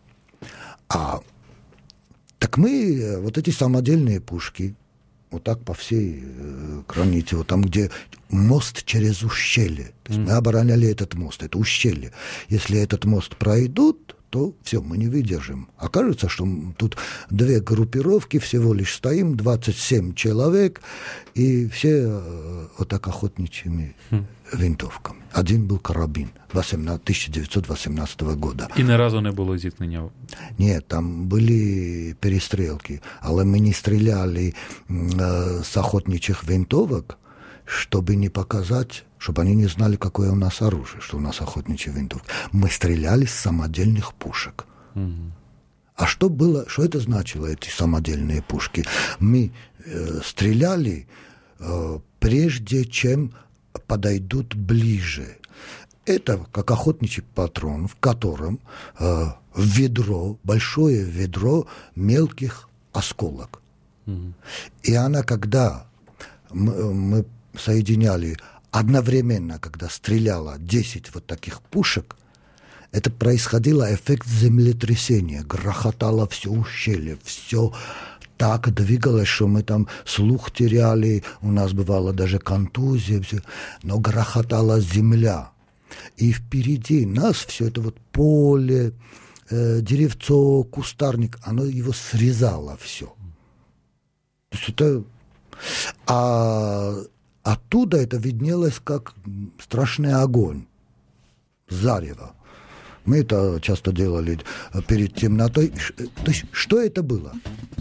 B: А так мы вот эти самодельные пушки вот так по всей э, границе, вот там, где мост через ущелье. То есть mm. мы обороняли этот мост, это ущелье. Если этот мост пройдут, то все, мы не выдержим. Окажется, что тут две группировки, всего лишь стоим, двадцать семь человек, и все э, вот так охотничьими mm. винтовками. Один был карабин тысяча девятьсот восемнадцатого года.
A: І ні разу не було зіткнення?
B: Нет, там были перестрелки, але мы не стреляли э, с охотничьих винтовок, чтобы не показать, чтобы они не знали, какое у нас оружие, что у нас охотничьи винтовки. Мы стреляли с самодельных пушек. Угу. А что было, что это значило, эти самодельные пушки? Мы э, стреляли э, прежде, чем подойдут ближе. Это как охотничий патрон, в котором э, в ведро, большое ведро мелких осколок.
A: Mm-hmm.
B: И она, когда мы, мы соединяли одновременно, когда стреляла десять вот таких пушек, это происходило эффект землетрясения, грохотало все ущелье, все так двигалось, что мы там слух теряли, у нас бывало даже контузия, все, но грохотала земля. И впереди нас все это вот поле, э, деревцо, кустарник, оно его срезало все. То есть это... А оттуда это виднелось как страшный огонь, зарево. Мы это часто делали перед темнотой. То есть, что это было?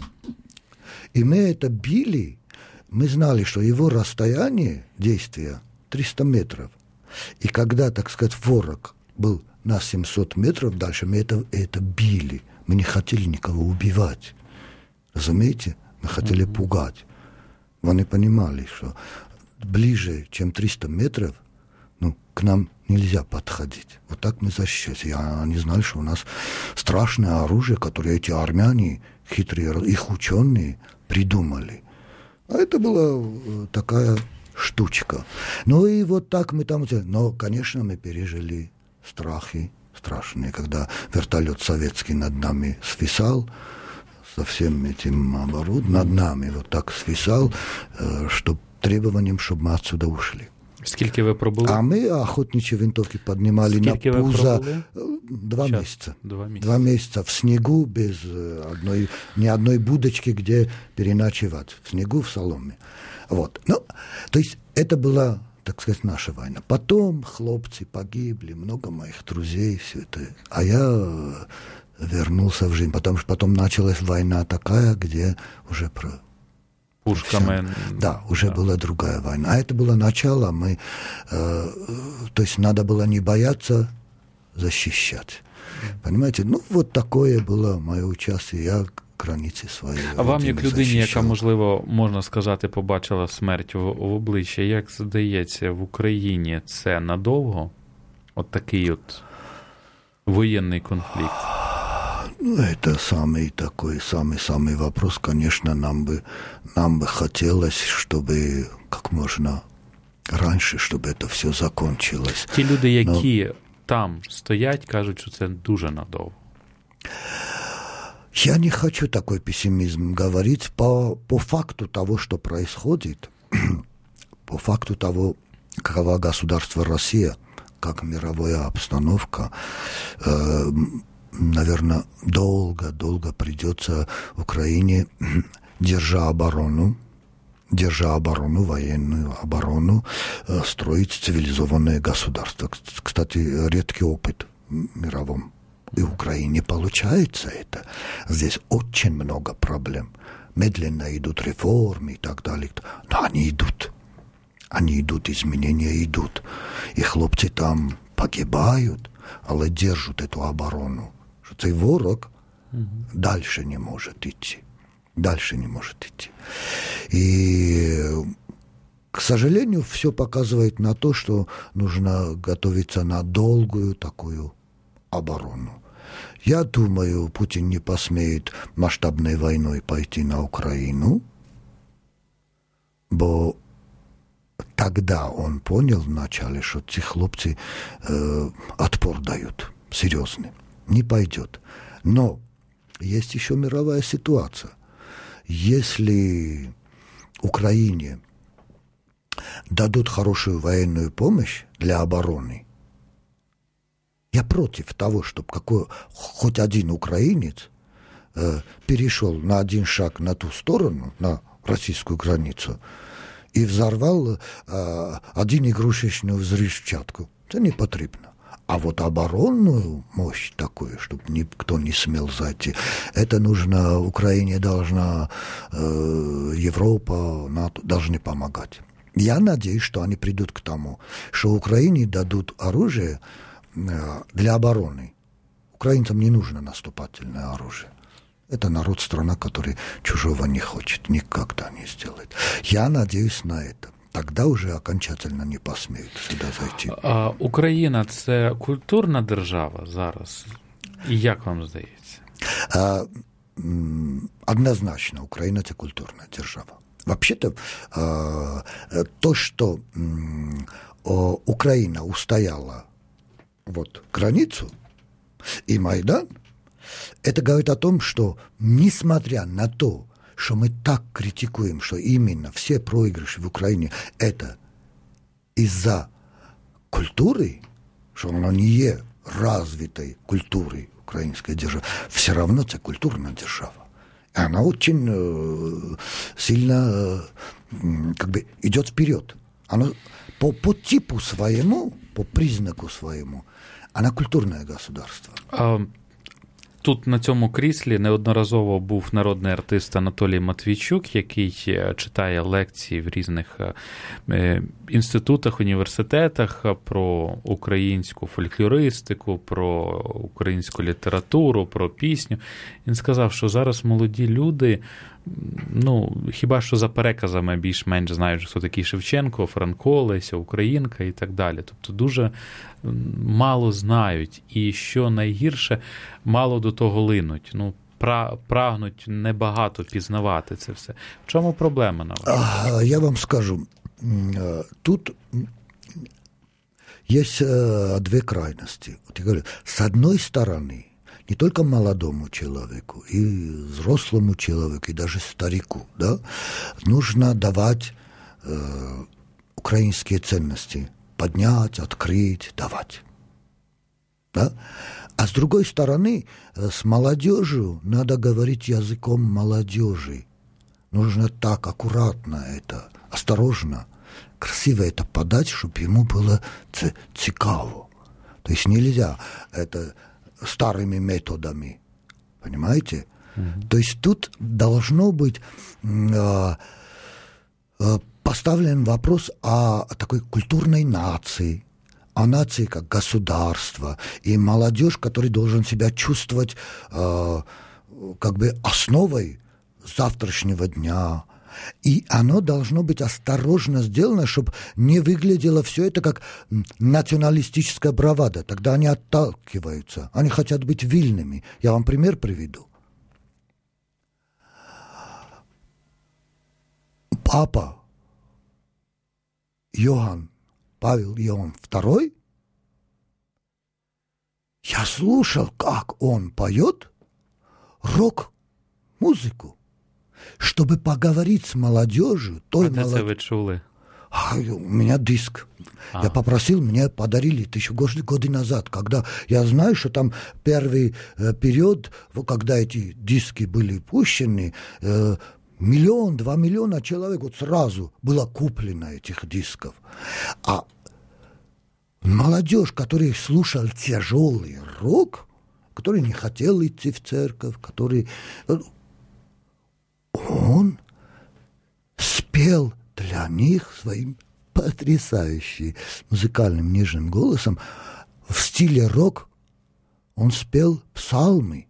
B: И мы это били, мы знали, что его расстояние действия триста метров. И когда, так сказать, ворог был на семьсот метров дальше, мы это, это били. Мы не хотели никого убивать. Разумеете? Мы хотели mm-hmm. пугать. Они понимали, что ближе, чем триста метров, ну, к нам нельзя подходить. Вот так мы защищались. Я не знал, что у нас страшное оружие, которое эти армяне, хитрые, их ученые, придумали. А это была такая штучка. Ну и вот так мы там... Но, конечно, мы пережили страхи страшные, когда вертолет советский над нами свисал, со всем этим оборудованием, над нами вот так свисал, что требованием, чтобы мы отсюда ушли.
A: Скільки ви пробули?
B: А ми охотничьи винтовки поднимали
A: Скільки
B: на пузо два
A: Час.
B: месяца.
A: Два месяца.
B: Два месяца в снегу, без одной, ни одной будочки, где переночевать. В снегу, в соломе. Вот. Ну, то есть это была, так сказать, наша война. Потом хлопцы погибли, много моих друзей, все это. А я вернулся в жизнь, потому что потом началась война такая, где уже про...
A: Пушками.
B: Да, уже да. была другая война. А это было начало, мы, э, то есть надо было не бояться защищать. Понимаете? Ну, вот такое было моє участие. Я границі свої.
A: А вам, як людині, яка, можливо, можна сказати, побачила смерть в, в обличчя, як здається, в Україні це надовго? От такий от воєнний конфлікт?
B: Ну, это самый такой, самый-самый вопрос. Конечно, нам бы, нам бы хотелось, чтобы как можно раньше, чтобы это все закончилось.
A: Ті люди, які Но... там стоять, кажуть, що це дуже надовго.
B: Я не хочу такой пессимизм говорить по, по факту того, что происходит, по факту того, какова государство Россия, как мировая обстановка, э, наверное, долго-долго придется Украине, держа оборону, держа оборону, военную оборону, строить цивилизованное государство. Кстати, редкий опыт в мировом. И в Украине получается это. Здесь очень много проблем. Медленно идут реформы и так далее. Но они идут. Они идут, изменения идут. И хлопцы там погибают, але держат эту оборону. Что цей ворог угу. дальше не может идти. Дальше не может идти. И, к сожалению, все показывает на то, что нужно готовиться на долгую такую оборону. Я думаю, Путин не посмеет масштабной войной пойти на Украину, бо тогда он понял вначале, что эти хлопцы э, отпор дают, серьезный. Не пойдет. Но есть еще мировая ситуация. Если Украине дадут хорошую военную помощь для обороны, я против того, чтобы какой, хоть один украинец э, перешел на один шаг на ту сторону, на российскую границу, и взорвал э, один игрушечную взрывчатку. Это не потребно. А вот оборонную мощь такую, чтобы никто не смел зайти, это нужно, Украине должна, э, Европа, НАТО должны помогать. Я надеюсь, что они придут к тому, что Украине дадут оружие э, для обороны. Украинцам не нужно наступательное оружие. Это народ, страна, который чужого не хочет, никогда не сделает. Я надеюсь на это. Тогда уже окончательно не посміють сюди зайти.
A: А Україна – це культурна держава зараз? І як вам здається?
B: А, однозначно Украина – это культурная держава. Вообще-то то, что Украина устояла вот границу и Майдан, это говорит о том, что несмотря на то, что мы так критикуем, что именно все проигрыши в Украине – это из-за культуры, что она не есть развитой культурой украинской державы, все равно это культурная держава. И она очень э, сильно э, как бы идет вперед. Она по, по типу своему, по признаку своему, она культурне государство.
A: А, тут на цьому кріслі неодноразово був народний артист Анатолій Матвійчук, який читає лекції в різних інститутах, університетах про українську фольклористику, про українську літературу, про пісню. Він сказав, що зараз молоді люди, ну, хіба що за переказами більш-менш знають, хто такий Шевченко, Франко, Леся Українка і так далі. Тобто дуже мало знають. І що найгірше, мало до того линуть. Ну, прагнуть небагато пізнавати це все. В чому проблема на вас?
B: Я вам скажу. Тут есть две крайности. Вот я говорю, с одной стороны, не только молодому человеку, и взрослому человеку, и даже старику, да, нужно давать э, украинские ценности, поднять, открыть, давать. Да? А с другой стороны, с молодежью надо говорить языком молодежи. Нужно так, аккуратно это, осторожно, красиво это подать, чтобы ему было цікаво. То есть нельзя это старыми методами, понимаете? Mm-hmm. То есть тут должно быть э, э, поставлен вопрос о, о такой культурной нации, о нации как государство, и молодежь, который должен себя чувствовать э, как бы основой завтрашнего дня. И оно должно быть осторожно сделано, чтобы не выглядело все это как националистическая бравада. Тогда они отталкиваются. Они хотят быть вильными. Я вам пример приведу. Папа Иоанн, Павел Иоанн второй, я слушал, как он поет рок-музыку, чтобы поговорить с молодежью. Той
A: а де молод... це ви чули?
B: А, у меня диск. А. Я попросил, мне подарили тысячу годы назад, когда я знаю, что там первый э, период, когда эти диски были пущены, э, миллион, два миллиона человек вот сразу было куплено этих дисков. А молодежь, которая слушала тяжелый рок, который не хотел идти в церковь, который... Он спел для них своим потрясающим музыкальным нежным голосом в стиле рок. Он спел псалмы.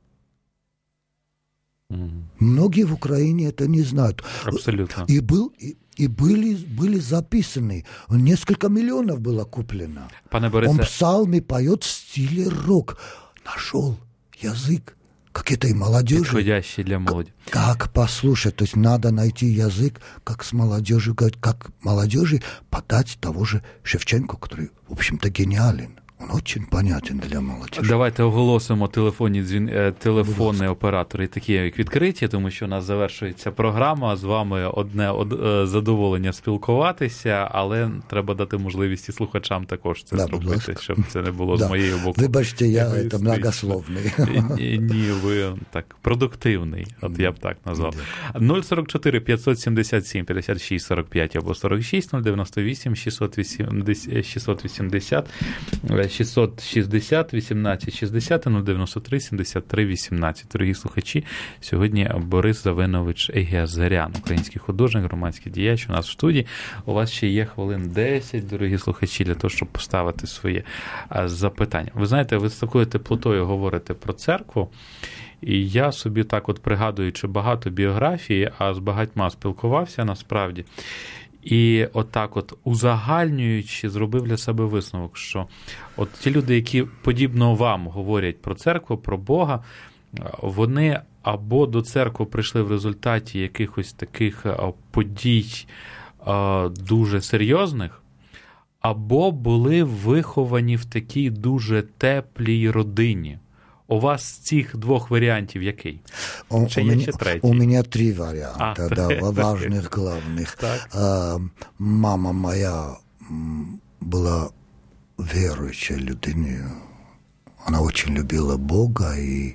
B: Mm-hmm. Многие в Украине это не знают.
A: Абсолютно.
B: И, был, и, и были, были записаны. Несколько миллионов было куплено.
A: Пане Борисе...
B: Он псалмы поет в стиле рок. Нашел язык. Как этой молодежи.
A: Подходящий для молоди.
B: Как послушать, то есть надо найти язык, как с молодежью говорить, как молодежи подать того же Шевченко, который, в общем-то, гениален. Он очень понятен для молодежи.
A: Давайте оголосимо телефонні дзвін... телефонні оператори, такі як відкриті, тому що у нас завершується програма. З вами одне од... задоволення спілкуватися, але треба дати можливість і слухачам також це да, зробити, щоб це не було да. з моєї боку.
B: Вибачте, я це многословний.
A: Ні, ви так, продуктивний, от я б так назвав. нуль сорок чотири п'ятсот сімдесят сім п'ятдесят шість сорок п'ять або сорок шість, нуль дев'яносто вісім шістсот вісімдесят шістсот шістдесят вісімнадцять шістдесят нуль дев'яносто три сімдесят три вісімнадцять. Дорогі слухачі, сьогодні Борис Завинович Егезарян, український художник, громадський діяч у нас в студії. У вас ще є хвилин десять, дорогі слухачі, для того, щоб поставити своє запитання. Ви знаєте, ви з такою теплотою говорите про церкву, і я собі так от пригадуючи багато біографії, а з багатьма спілкувався насправді, і отак от узагальнюючи, зробив для себе висновок, що от ті люди, які подібно вам говорять про церкву, про Бога, вони або до церкви прийшли в результаті якихось таких подій дуже серйозних, або були виховані в такій дуже теплій родині. У вас з цих двох варіантів який?
B: У,
A: Чи
B: у
A: є
B: меня,
A: ще третій?
B: У меня три варианта,
A: а,
B: да, важных, главных. А, мама моя была верующей людиною. Она очень любила Бога и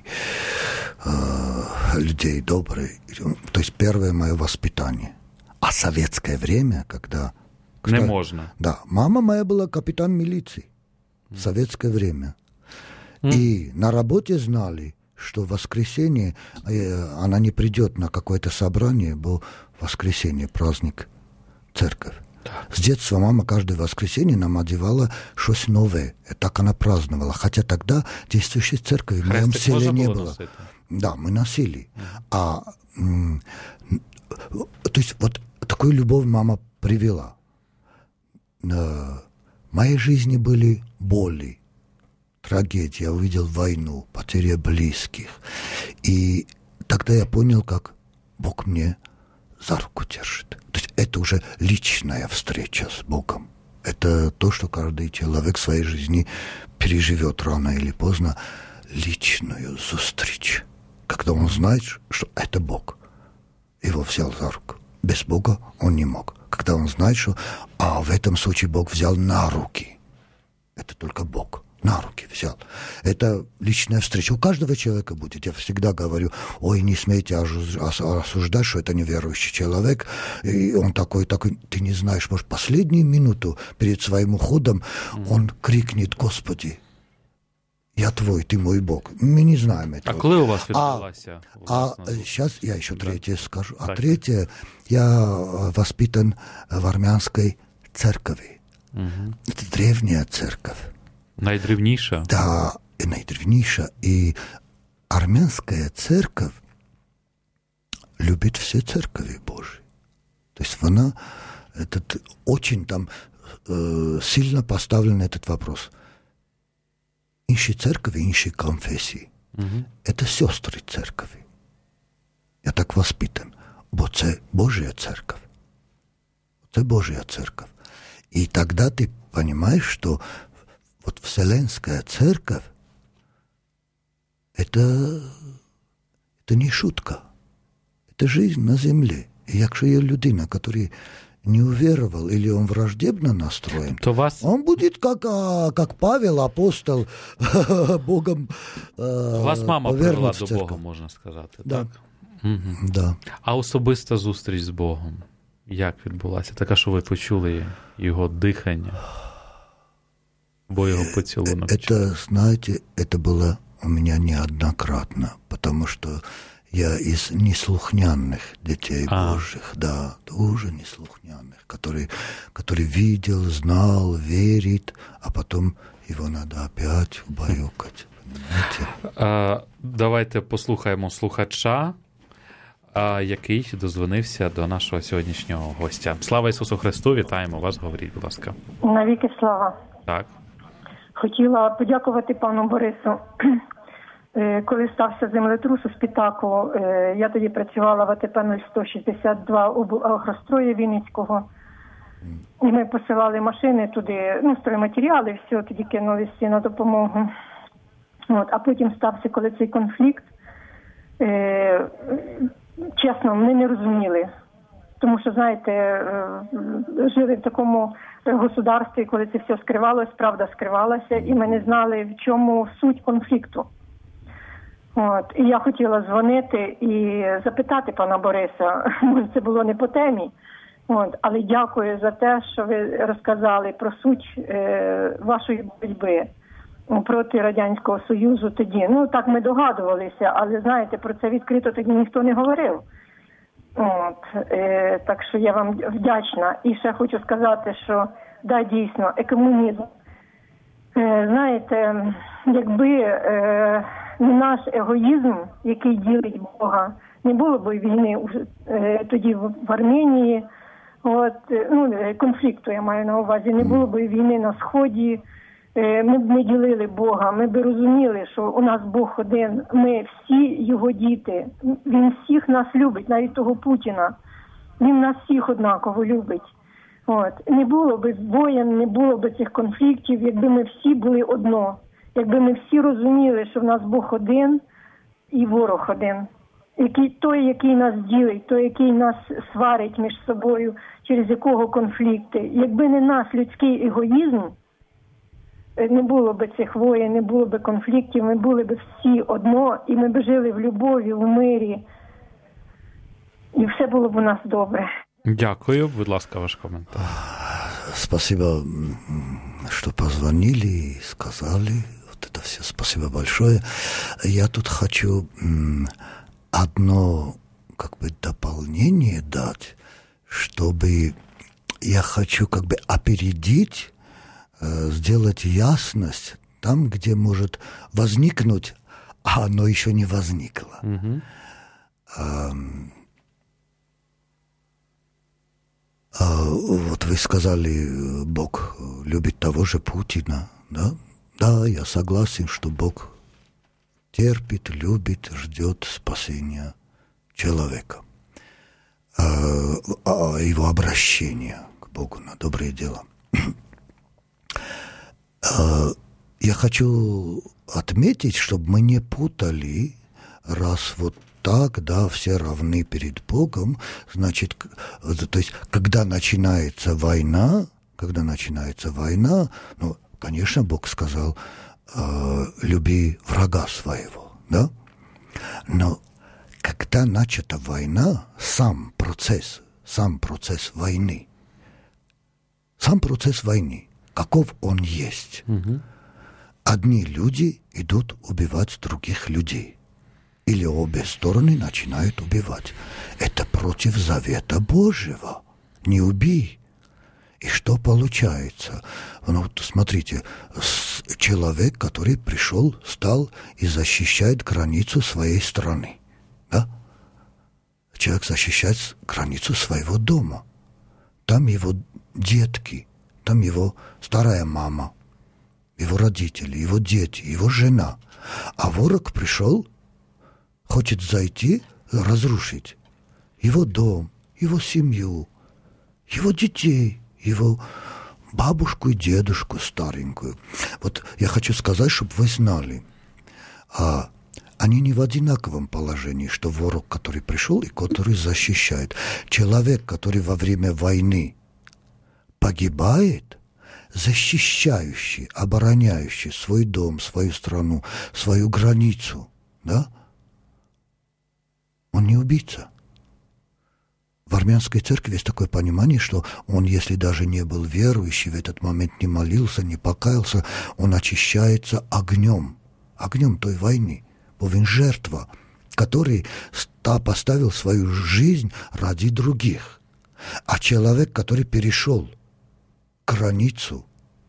B: э, людей добрых. То есть первое мое воспитание. А советское время, когда...
A: Не можно.
B: Да, мама моя была капитан милиции в советское время. Mm. И на работе знали, что в воскресенье э, она не придет на какое-то собрание, был воскресенье, праздник, церковь. С детства мама каждое воскресенье нам одевала что-то новое. И так она праздновала. Хотя тогда действующей церкви в моем селе не было. Носить? Да, мы носили. Mm. А, м- то есть вот такую любовь мама привела. В моей жизни были боли, трагедии. Я увидел войну, потеря близких. И тогда я понял, как Бог мне за руку держит. То есть это уже личная встреча с Богом. Это то, что каждый человек в своей жизни переживет рано или поздно. Личную зустріч. Когда он знает, что это Бог. Его взял за руку. Без Бога он не мог. Когда он знает, что а в этом случае Бог взял на руки. Это только Бог на руки взял. Это личная встреча. У каждого человека будет. Я всегда говорю, ой, не смейте осуждать, что это неверующий человек. И он такой, такой. Ты не знаешь, может, последнюю минуту перед своим уходом mm. он крикнет, Господи, я твой, ты мой Бог. Мы не знаем этого.
A: А коли у вас відбулася?
B: А, а сейчас я еще да. третье скажу. А так. Третье, я воспитан в армянской церкви. Угу. Это древняя церковь.
A: Найдревніша?
B: Да, и найдревніша. И армянская церковь любит все церкви Божьи. То есть она, этот, очень там э, сильно поставлен этот вопрос. Інші церкви, інші конфесії. Uh-huh. Это сестры церкви. Я так воспитан. Бо це Божья церковь. Это Божья церковь. И тогда ты понимаешь, что вот Вселенская церковь это, это не шутка. Это жизнь на земле. И якщо є людина, которая не уверовал, или он враждебно настроен,
A: то вас...
B: он будет как, как Павел, апостол, Богом
A: вас мама привела до Бога, можна сказати,
B: да.
A: так? Угу.
B: Да.
A: А особиста зустріч з Богом, як відбулася? Така, що ви почули його дихання, бо його поцілунок.
B: Это, знаете, это было у меня неоднократно, потому что я из неслухняных детей а. Божьих, да, тоже неслухняных, который, который видел, знал, верит, а потом его надо опять убаюкать, понимаете?
A: А, давайте послухаємо слухача, а, який дозвонився до нашого сьогоднішнього гостя. Слава Ісусу Христу, вітаємо вас, говоріть, будь ласка.
C: Навіки слава.
A: Так.
C: Хотіла подякувати пану Борису. Коли стався землетрус у Спітаку, я тоді працювала в АТП нуль сто шістдесят два облгострою Вінницького. І ми посилали машини туди, ну, стройматеріали, все, тоді кинули всі на допомогу. От, а потім стався, коли цей конфлікт, е, чесно, ми не розуміли. Тому що, знаєте, жили в такому государстві, коли це все скривалось, правда скривалася, і ми не знали, в чому суть конфлікту. От, і я хотіла дзвонити і запитати пана Бориса, може це було не по темі, от, але дякую за те, що ви розказали про суть е, вашої боротьби проти Радянського Союзу тоді. Ну, так ми догадувалися, але, знаєте, про це відкрито тоді ніхто не говорив. От, е, так що я вам вдячна. І ще хочу сказати, що, да, дійсно, екомунізм, е, знаєте, якби... Е, не наш егоїзм, який ділить Бога, не було б війни е, тоді в Арменії, от, ну, конфлікту я маю на увазі, не було б війни на Сході, ми б не ділили Бога, ми б розуміли, що у нас Бог один, ми всі його діти. Він всіх нас любить, навіть того Путіна. Він нас всіх однаково любить. От. Не було б воєн, не було б цих конфліктів, якби ми всі були одно. Якби ми всі розуміли, що в нас Бог один і ворог один. Який, той, який нас ділить, той, який нас сварить між собою, через якого конфлікти. Якби не наш людський егоїзм, не було б цих воєн, не було б конфліктів, ми були б всі одно, і ми б жили в любові, в мирі. І все було б у нас добре.
A: Дякую. Будь ласка, ваш коментар.
B: Спасибо, что позвонили и сказали. Вот это все спасибо большое. Я тут хочу одно как бы дополнение дать, чтобы я хочу как бы опередить, сделать ясность там, где может возникнуть, а оно еще не возникло.
A: Угу.
B: А, а, вот вы сказали, Бог любит того же Путина, да? Да, я согласен, что Бог терпит, любит, ждет спасения человека, а, а его обращения к Богу на добрые дела. Я хочу отметить, чтобы мы не путали, раз вот так, да, все равны перед Богом, значит, то есть, когда начинается война, когда начинается война, ну, конечно, Бог сказал, э, люби врага своего, да, но когда начата война, сам процесс, сам процесс войны, сам процесс войны, каков он есть.
A: Угу.
B: Одни люди идут убивать других людей. Или обе стороны начинают убивать. Это против завета Божьего. Не убей. И что получается? Ну, вот смотрите, человек, который пришел, стал и защищает границу своей страны. Да? Человек защищает границу своего дома. Там его детки, там его старая мама, его родители, его дети, его жена. А ворог пришел, хочет зайти, разрушить его дом, его семью, его детей, его бабушку и дедушку старенькую. Вот я хочу сказать, чтобы вы знали, а они не в одинаковом положении, что ворог, который пришел и который защищает. Человек, который во время войны погибает, защищающий, обороняющий свой дом, свою страну, свою границу, да, он не убийца. В армянской церкви есть такое понимание, что он, если даже не был верующий, в этот момент не молился, не покаялся, он очищается огнем, огнем той войны. Бо он жертва, который поставил свою жизнь ради других. А человек, который перешел границу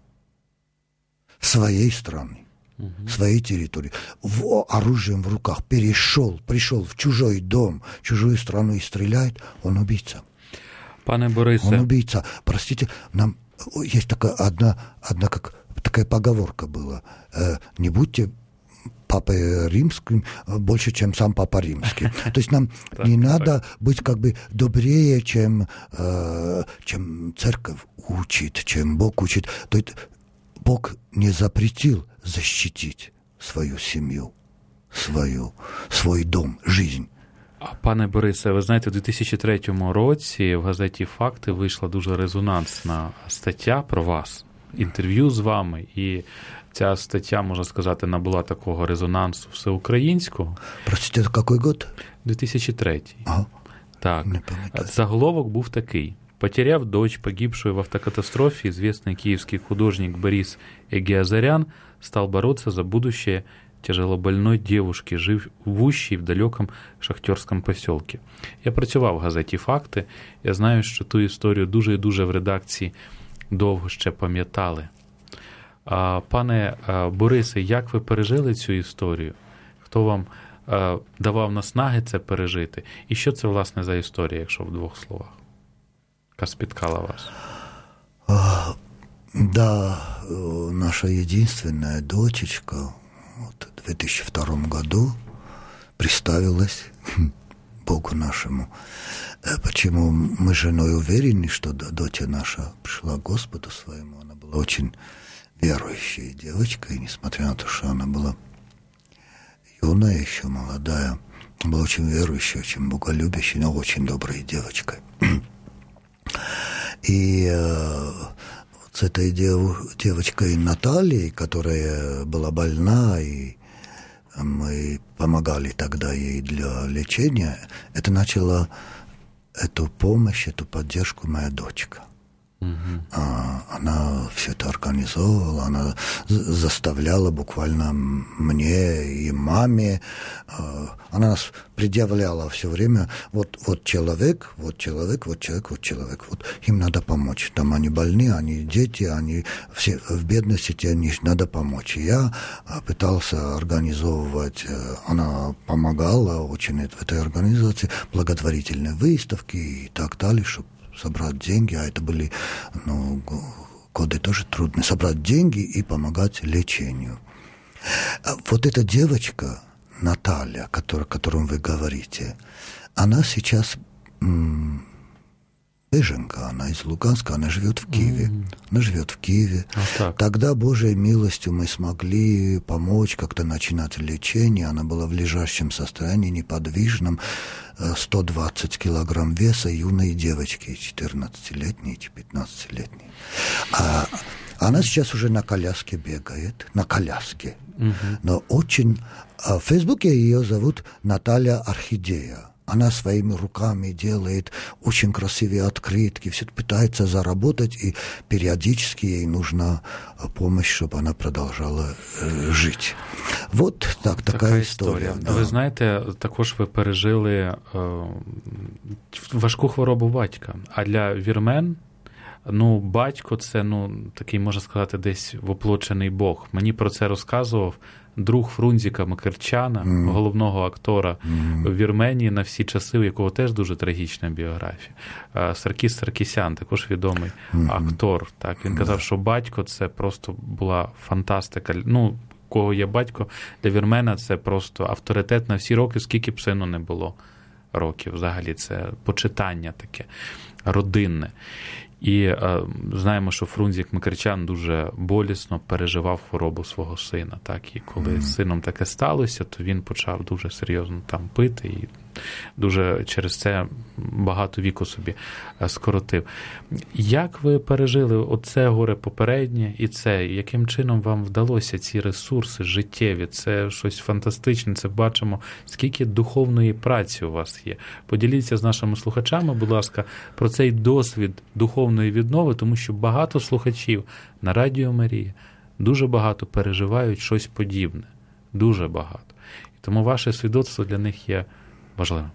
B: своей страны, угу. своей территории, в, оружием в руках, перешел, пришел в чужой дом, чужую страну и стреляет, он убийца.
A: Пане Борисе.
B: Он убийца. Простите, нам есть такая одна, одна как, такая поговорка была. Э, не будьте Папой Римским больше, чем сам Папа Римский. То есть нам не надо быть как бы добрее, чем, чем церковь учит, чем Бог учит. То есть Бог не запретил защитить свою семью, свою, свой дом, жизнь.
A: Пане Борисе, ви знаєте, у дві тисячі третьому році в газеті «Факти» вийшла дуже резонансна стаття про вас, інтерв'ю з вами, і ця стаття, можна сказати, набула такого резонансу всеукраїнського.
B: Простите, це який год?
A: дві тисячі третій.
B: Ага.
A: Так. Заголовок був такий. «Потеряв дочь, погибшую в автокатастрофе, известный киевский художник Борис Егиазарян стал бороться за будущее тяжелобольной девушки, живущей в далеком шахтерському поселке». Я працював в газеті «Факти». Я знаю, що ту історію дуже і дуже в редакції довго ще пам'ятали. Пане Борисе, як ви пережили цю історію? Хто вам давав наснаги це пережити? І що це, власне, за історія, якщо в двох словах? Яка спіткала вас?
B: Да, наша единственная дочечка вот, в две тысячи втором году представилась Богу нашему. Почему мы с женой уверены, что дочь наша пришла к Господу своему. Она была очень верующая девочка, и несмотря на то, что она была юная, еще молодая, была очень верующая, очень боголюбящая, но очень доброй девочкой. И э, вот с этой дев, девочкой Натальей, которая была больна, и мы помогали тогда ей для лечения, это начала эту помощь, эту поддержку моя дочка. Uh-huh. Она все это организовывала, она заставляла буквально мне и маме, она нас предъявляла все время, вот, вот человек, вот человек, вот человек, вот человек, вот им надо помочь. Там они больны, они дети, они все в бедности, им надо помочь. И я пытался организовывать, она помогала очень в этой организации, благотворительные выставки и так далее, чтобы собрать деньги, а это были ну, годы тоже трудные, собрать деньги и помогать лечению. Вот эта девочка, Наталья, о которой вы говорите, она сейчас м- беженка, она из Луганска, она живет в Киеве. Mm. Она живет в Киеве. Вот тогда Божьей милостью мы смогли помочь как-то начинать лечение. Она была в лежащем состоянии, неподвижном, сто двадцать килограмм веса, юной девочки, четырнадцатилетней, пятнадцатилетней. А она сейчас уже на коляске бегает, на коляске. Mm-hmm. Но очень... В Фейсбуке ее зовут Наталья Орхидея. Она своими руками делает очень красивые открытки, все пытается заработать, и периодически ей нужна помощь, чтобы она продовжала э, жити. Вот так, така, така історія.
A: історія. Да. Ви знаєте, також ви пережили е, важку хворобу батька. А для вірмен, ну, батько – це, ну, такий, можна сказати, десь воплочений Бог. Мені про це розказував друг Фрунзіка Макарчана, mm. головного актора mm. в Вірменії на всі часи, у якого теж дуже трагічна біографія. Саркіс Саркісян, також відомий mm. актор. Так, він казав, що батько – це просто була фантастика. Ну, кого є батько, для вірмена це просто авторитет на всі роки, скільки б сину не було років. Взагалі це почитання таке родинне. І е, знаємо, що Фрунзік Макарчан дуже болісно переживав хворобу свого сина. Так? І коли mm. з сином таке сталося, то він почав дуже серйозно там пити і дуже через це багато віку собі скоротив. Як ви пережили оце горе попереднє і це? Яким чином вам вдалося ці ресурси життєві? Це щось фантастичне, це бачимо, скільки духовної праці у вас є. Поділіться з нашими слухачами, будь ласка, про цей досвід духовної віднови, тому що багато слухачів на Радіо Марія дуже багато переживають щось подібне. Дуже багато. І тому ваше свідоцтво для них є важливо.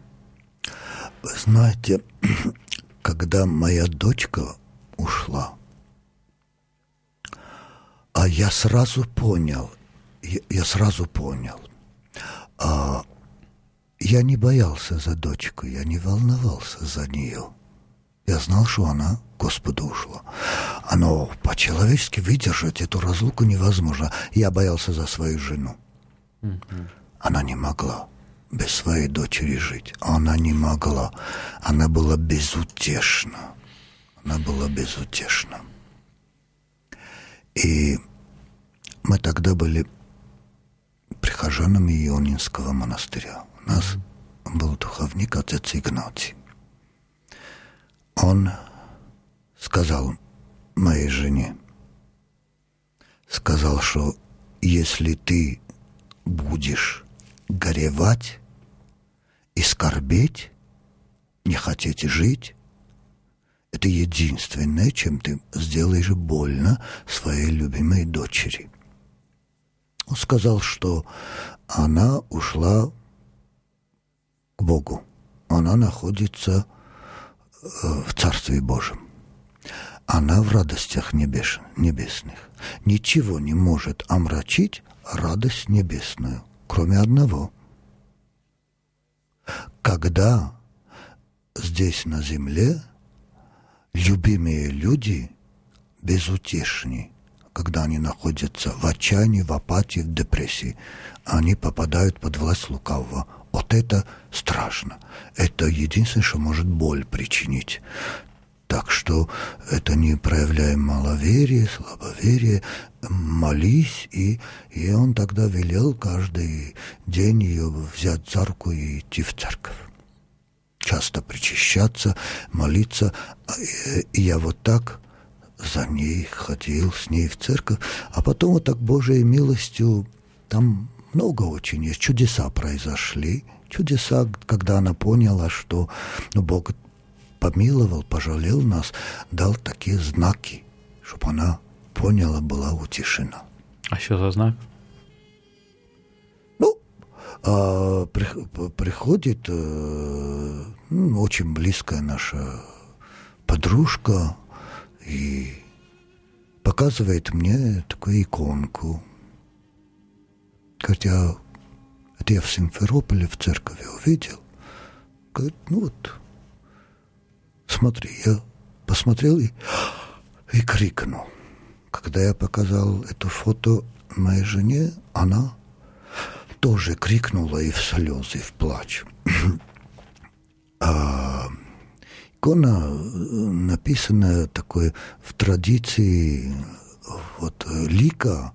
B: Вы знаете, когда моя дочка ушла, а я сразу понял, я, я сразу понял, а, я не боялся за дочку, я не волновался за нее. Я знал, что она к Господу ушла. Но по-человечески выдержать эту разлуку невозможно. Я боялся за свою жену. Mm-hmm. Она не могла без своей дочери жить. Она не могла. Она была безутешна. Она была безутешна. И мы тогда были прихожанами Ионинского монастыря. У нас был духовник, отец Игнатий. Он сказал моей жене, сказал, что если ты будешь горевать и скорбеть, не хотеть жить, это единственное, чем ты сделаешь больно своей любимой дочери. Он сказал, что она ушла к Богу. Она находится в Царстве Божьем. Она в радостях небес, небесных. Ничего не может омрачить радость небесную, кроме одного. Когда здесь на земле любимые люди безутешны, когда они находятся в отчаянии, в апатии, в депрессии. Они попадают под власть лукавого. Вот это страшно. Это единственное, что может боль причинить. Так что это не проявляй маловерие, слабоверие, молись. И, и он тогда велел каждый день ее взять за руку и идти в церковь. Часто причащаться, молиться. И я вот так за ней ходил, с ней в церковь. А потом вот так Божией милостью, там много очень есть. Чудеса произошли. Чудеса, когда она поняла, что ну, Бог помиловал, пожалел нас, дал такие знаки, чтобы она поняла, была утешена.
A: А что за знак?
B: Ну, а, при, приходит а, ну, очень близкая наша подружка и показывает мне такую иконку. Говорит, я, это я в Симферополе в церкви увидел. Говорит, ну вот, смотри, я посмотрел и, и крикнул. Когда я показал это фото моей жене, она тоже крикнула и в слезы, и в плач. А икона написана такой в традиции вот лика,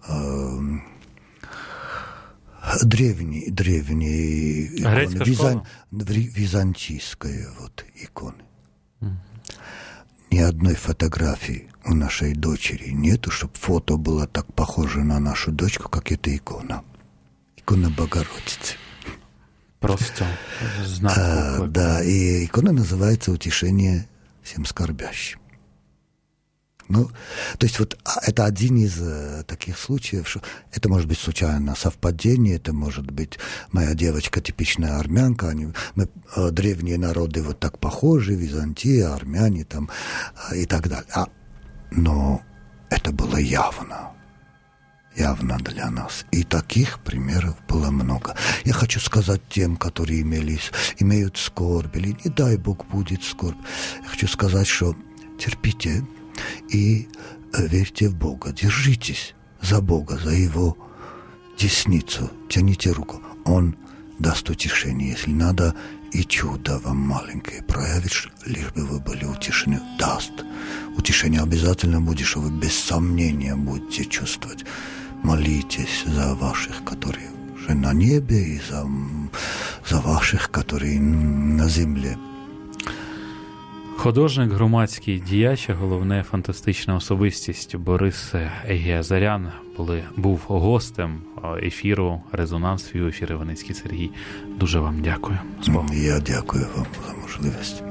B: древней, древней иконы, визан, византийской вот иконы. Mm. Ни одной фотографии у нашей дочери нету, чтобы фото было так похоже на нашу дочку, как эта икона. Икона Богородицы.
A: Просто знак.
B: А, да, и икона называется «Утешение всем скорбящим». Ну, то есть вот это один из э, таких случаев, что это может быть случайно совпадение, это может быть моя девочка типичная армянка, они, мы, э, древние народы вот так похожи, Византия, армяне там э, и так далее. А, но это было явно, явно для нас. И таких примеров было много. Я хочу сказать тем, которые имелись, имеют скорбь, или не дай Бог будет скорбь, я хочу сказать, что терпите, и верьте в Бога, держитесь за Бога, за Его десницу, тяните руку. Он даст утешение, если надо, и чудо вам маленькое проявит, лишь бы вы были утешены, даст. Утешение обязательно будет, что вы без сомнения будете чувствовать. Молитесь за ваших, которые уже на небе, и за, за ваших, которые на земле.
A: Художник, громадський діяч, головне фантастична особистість Борис Егіазарян були, був гостем ефіру «Резонанс», ефіру Іваницький Сергій. Дуже вам дякую. З Богом.
B: Я дякую вам за можливість.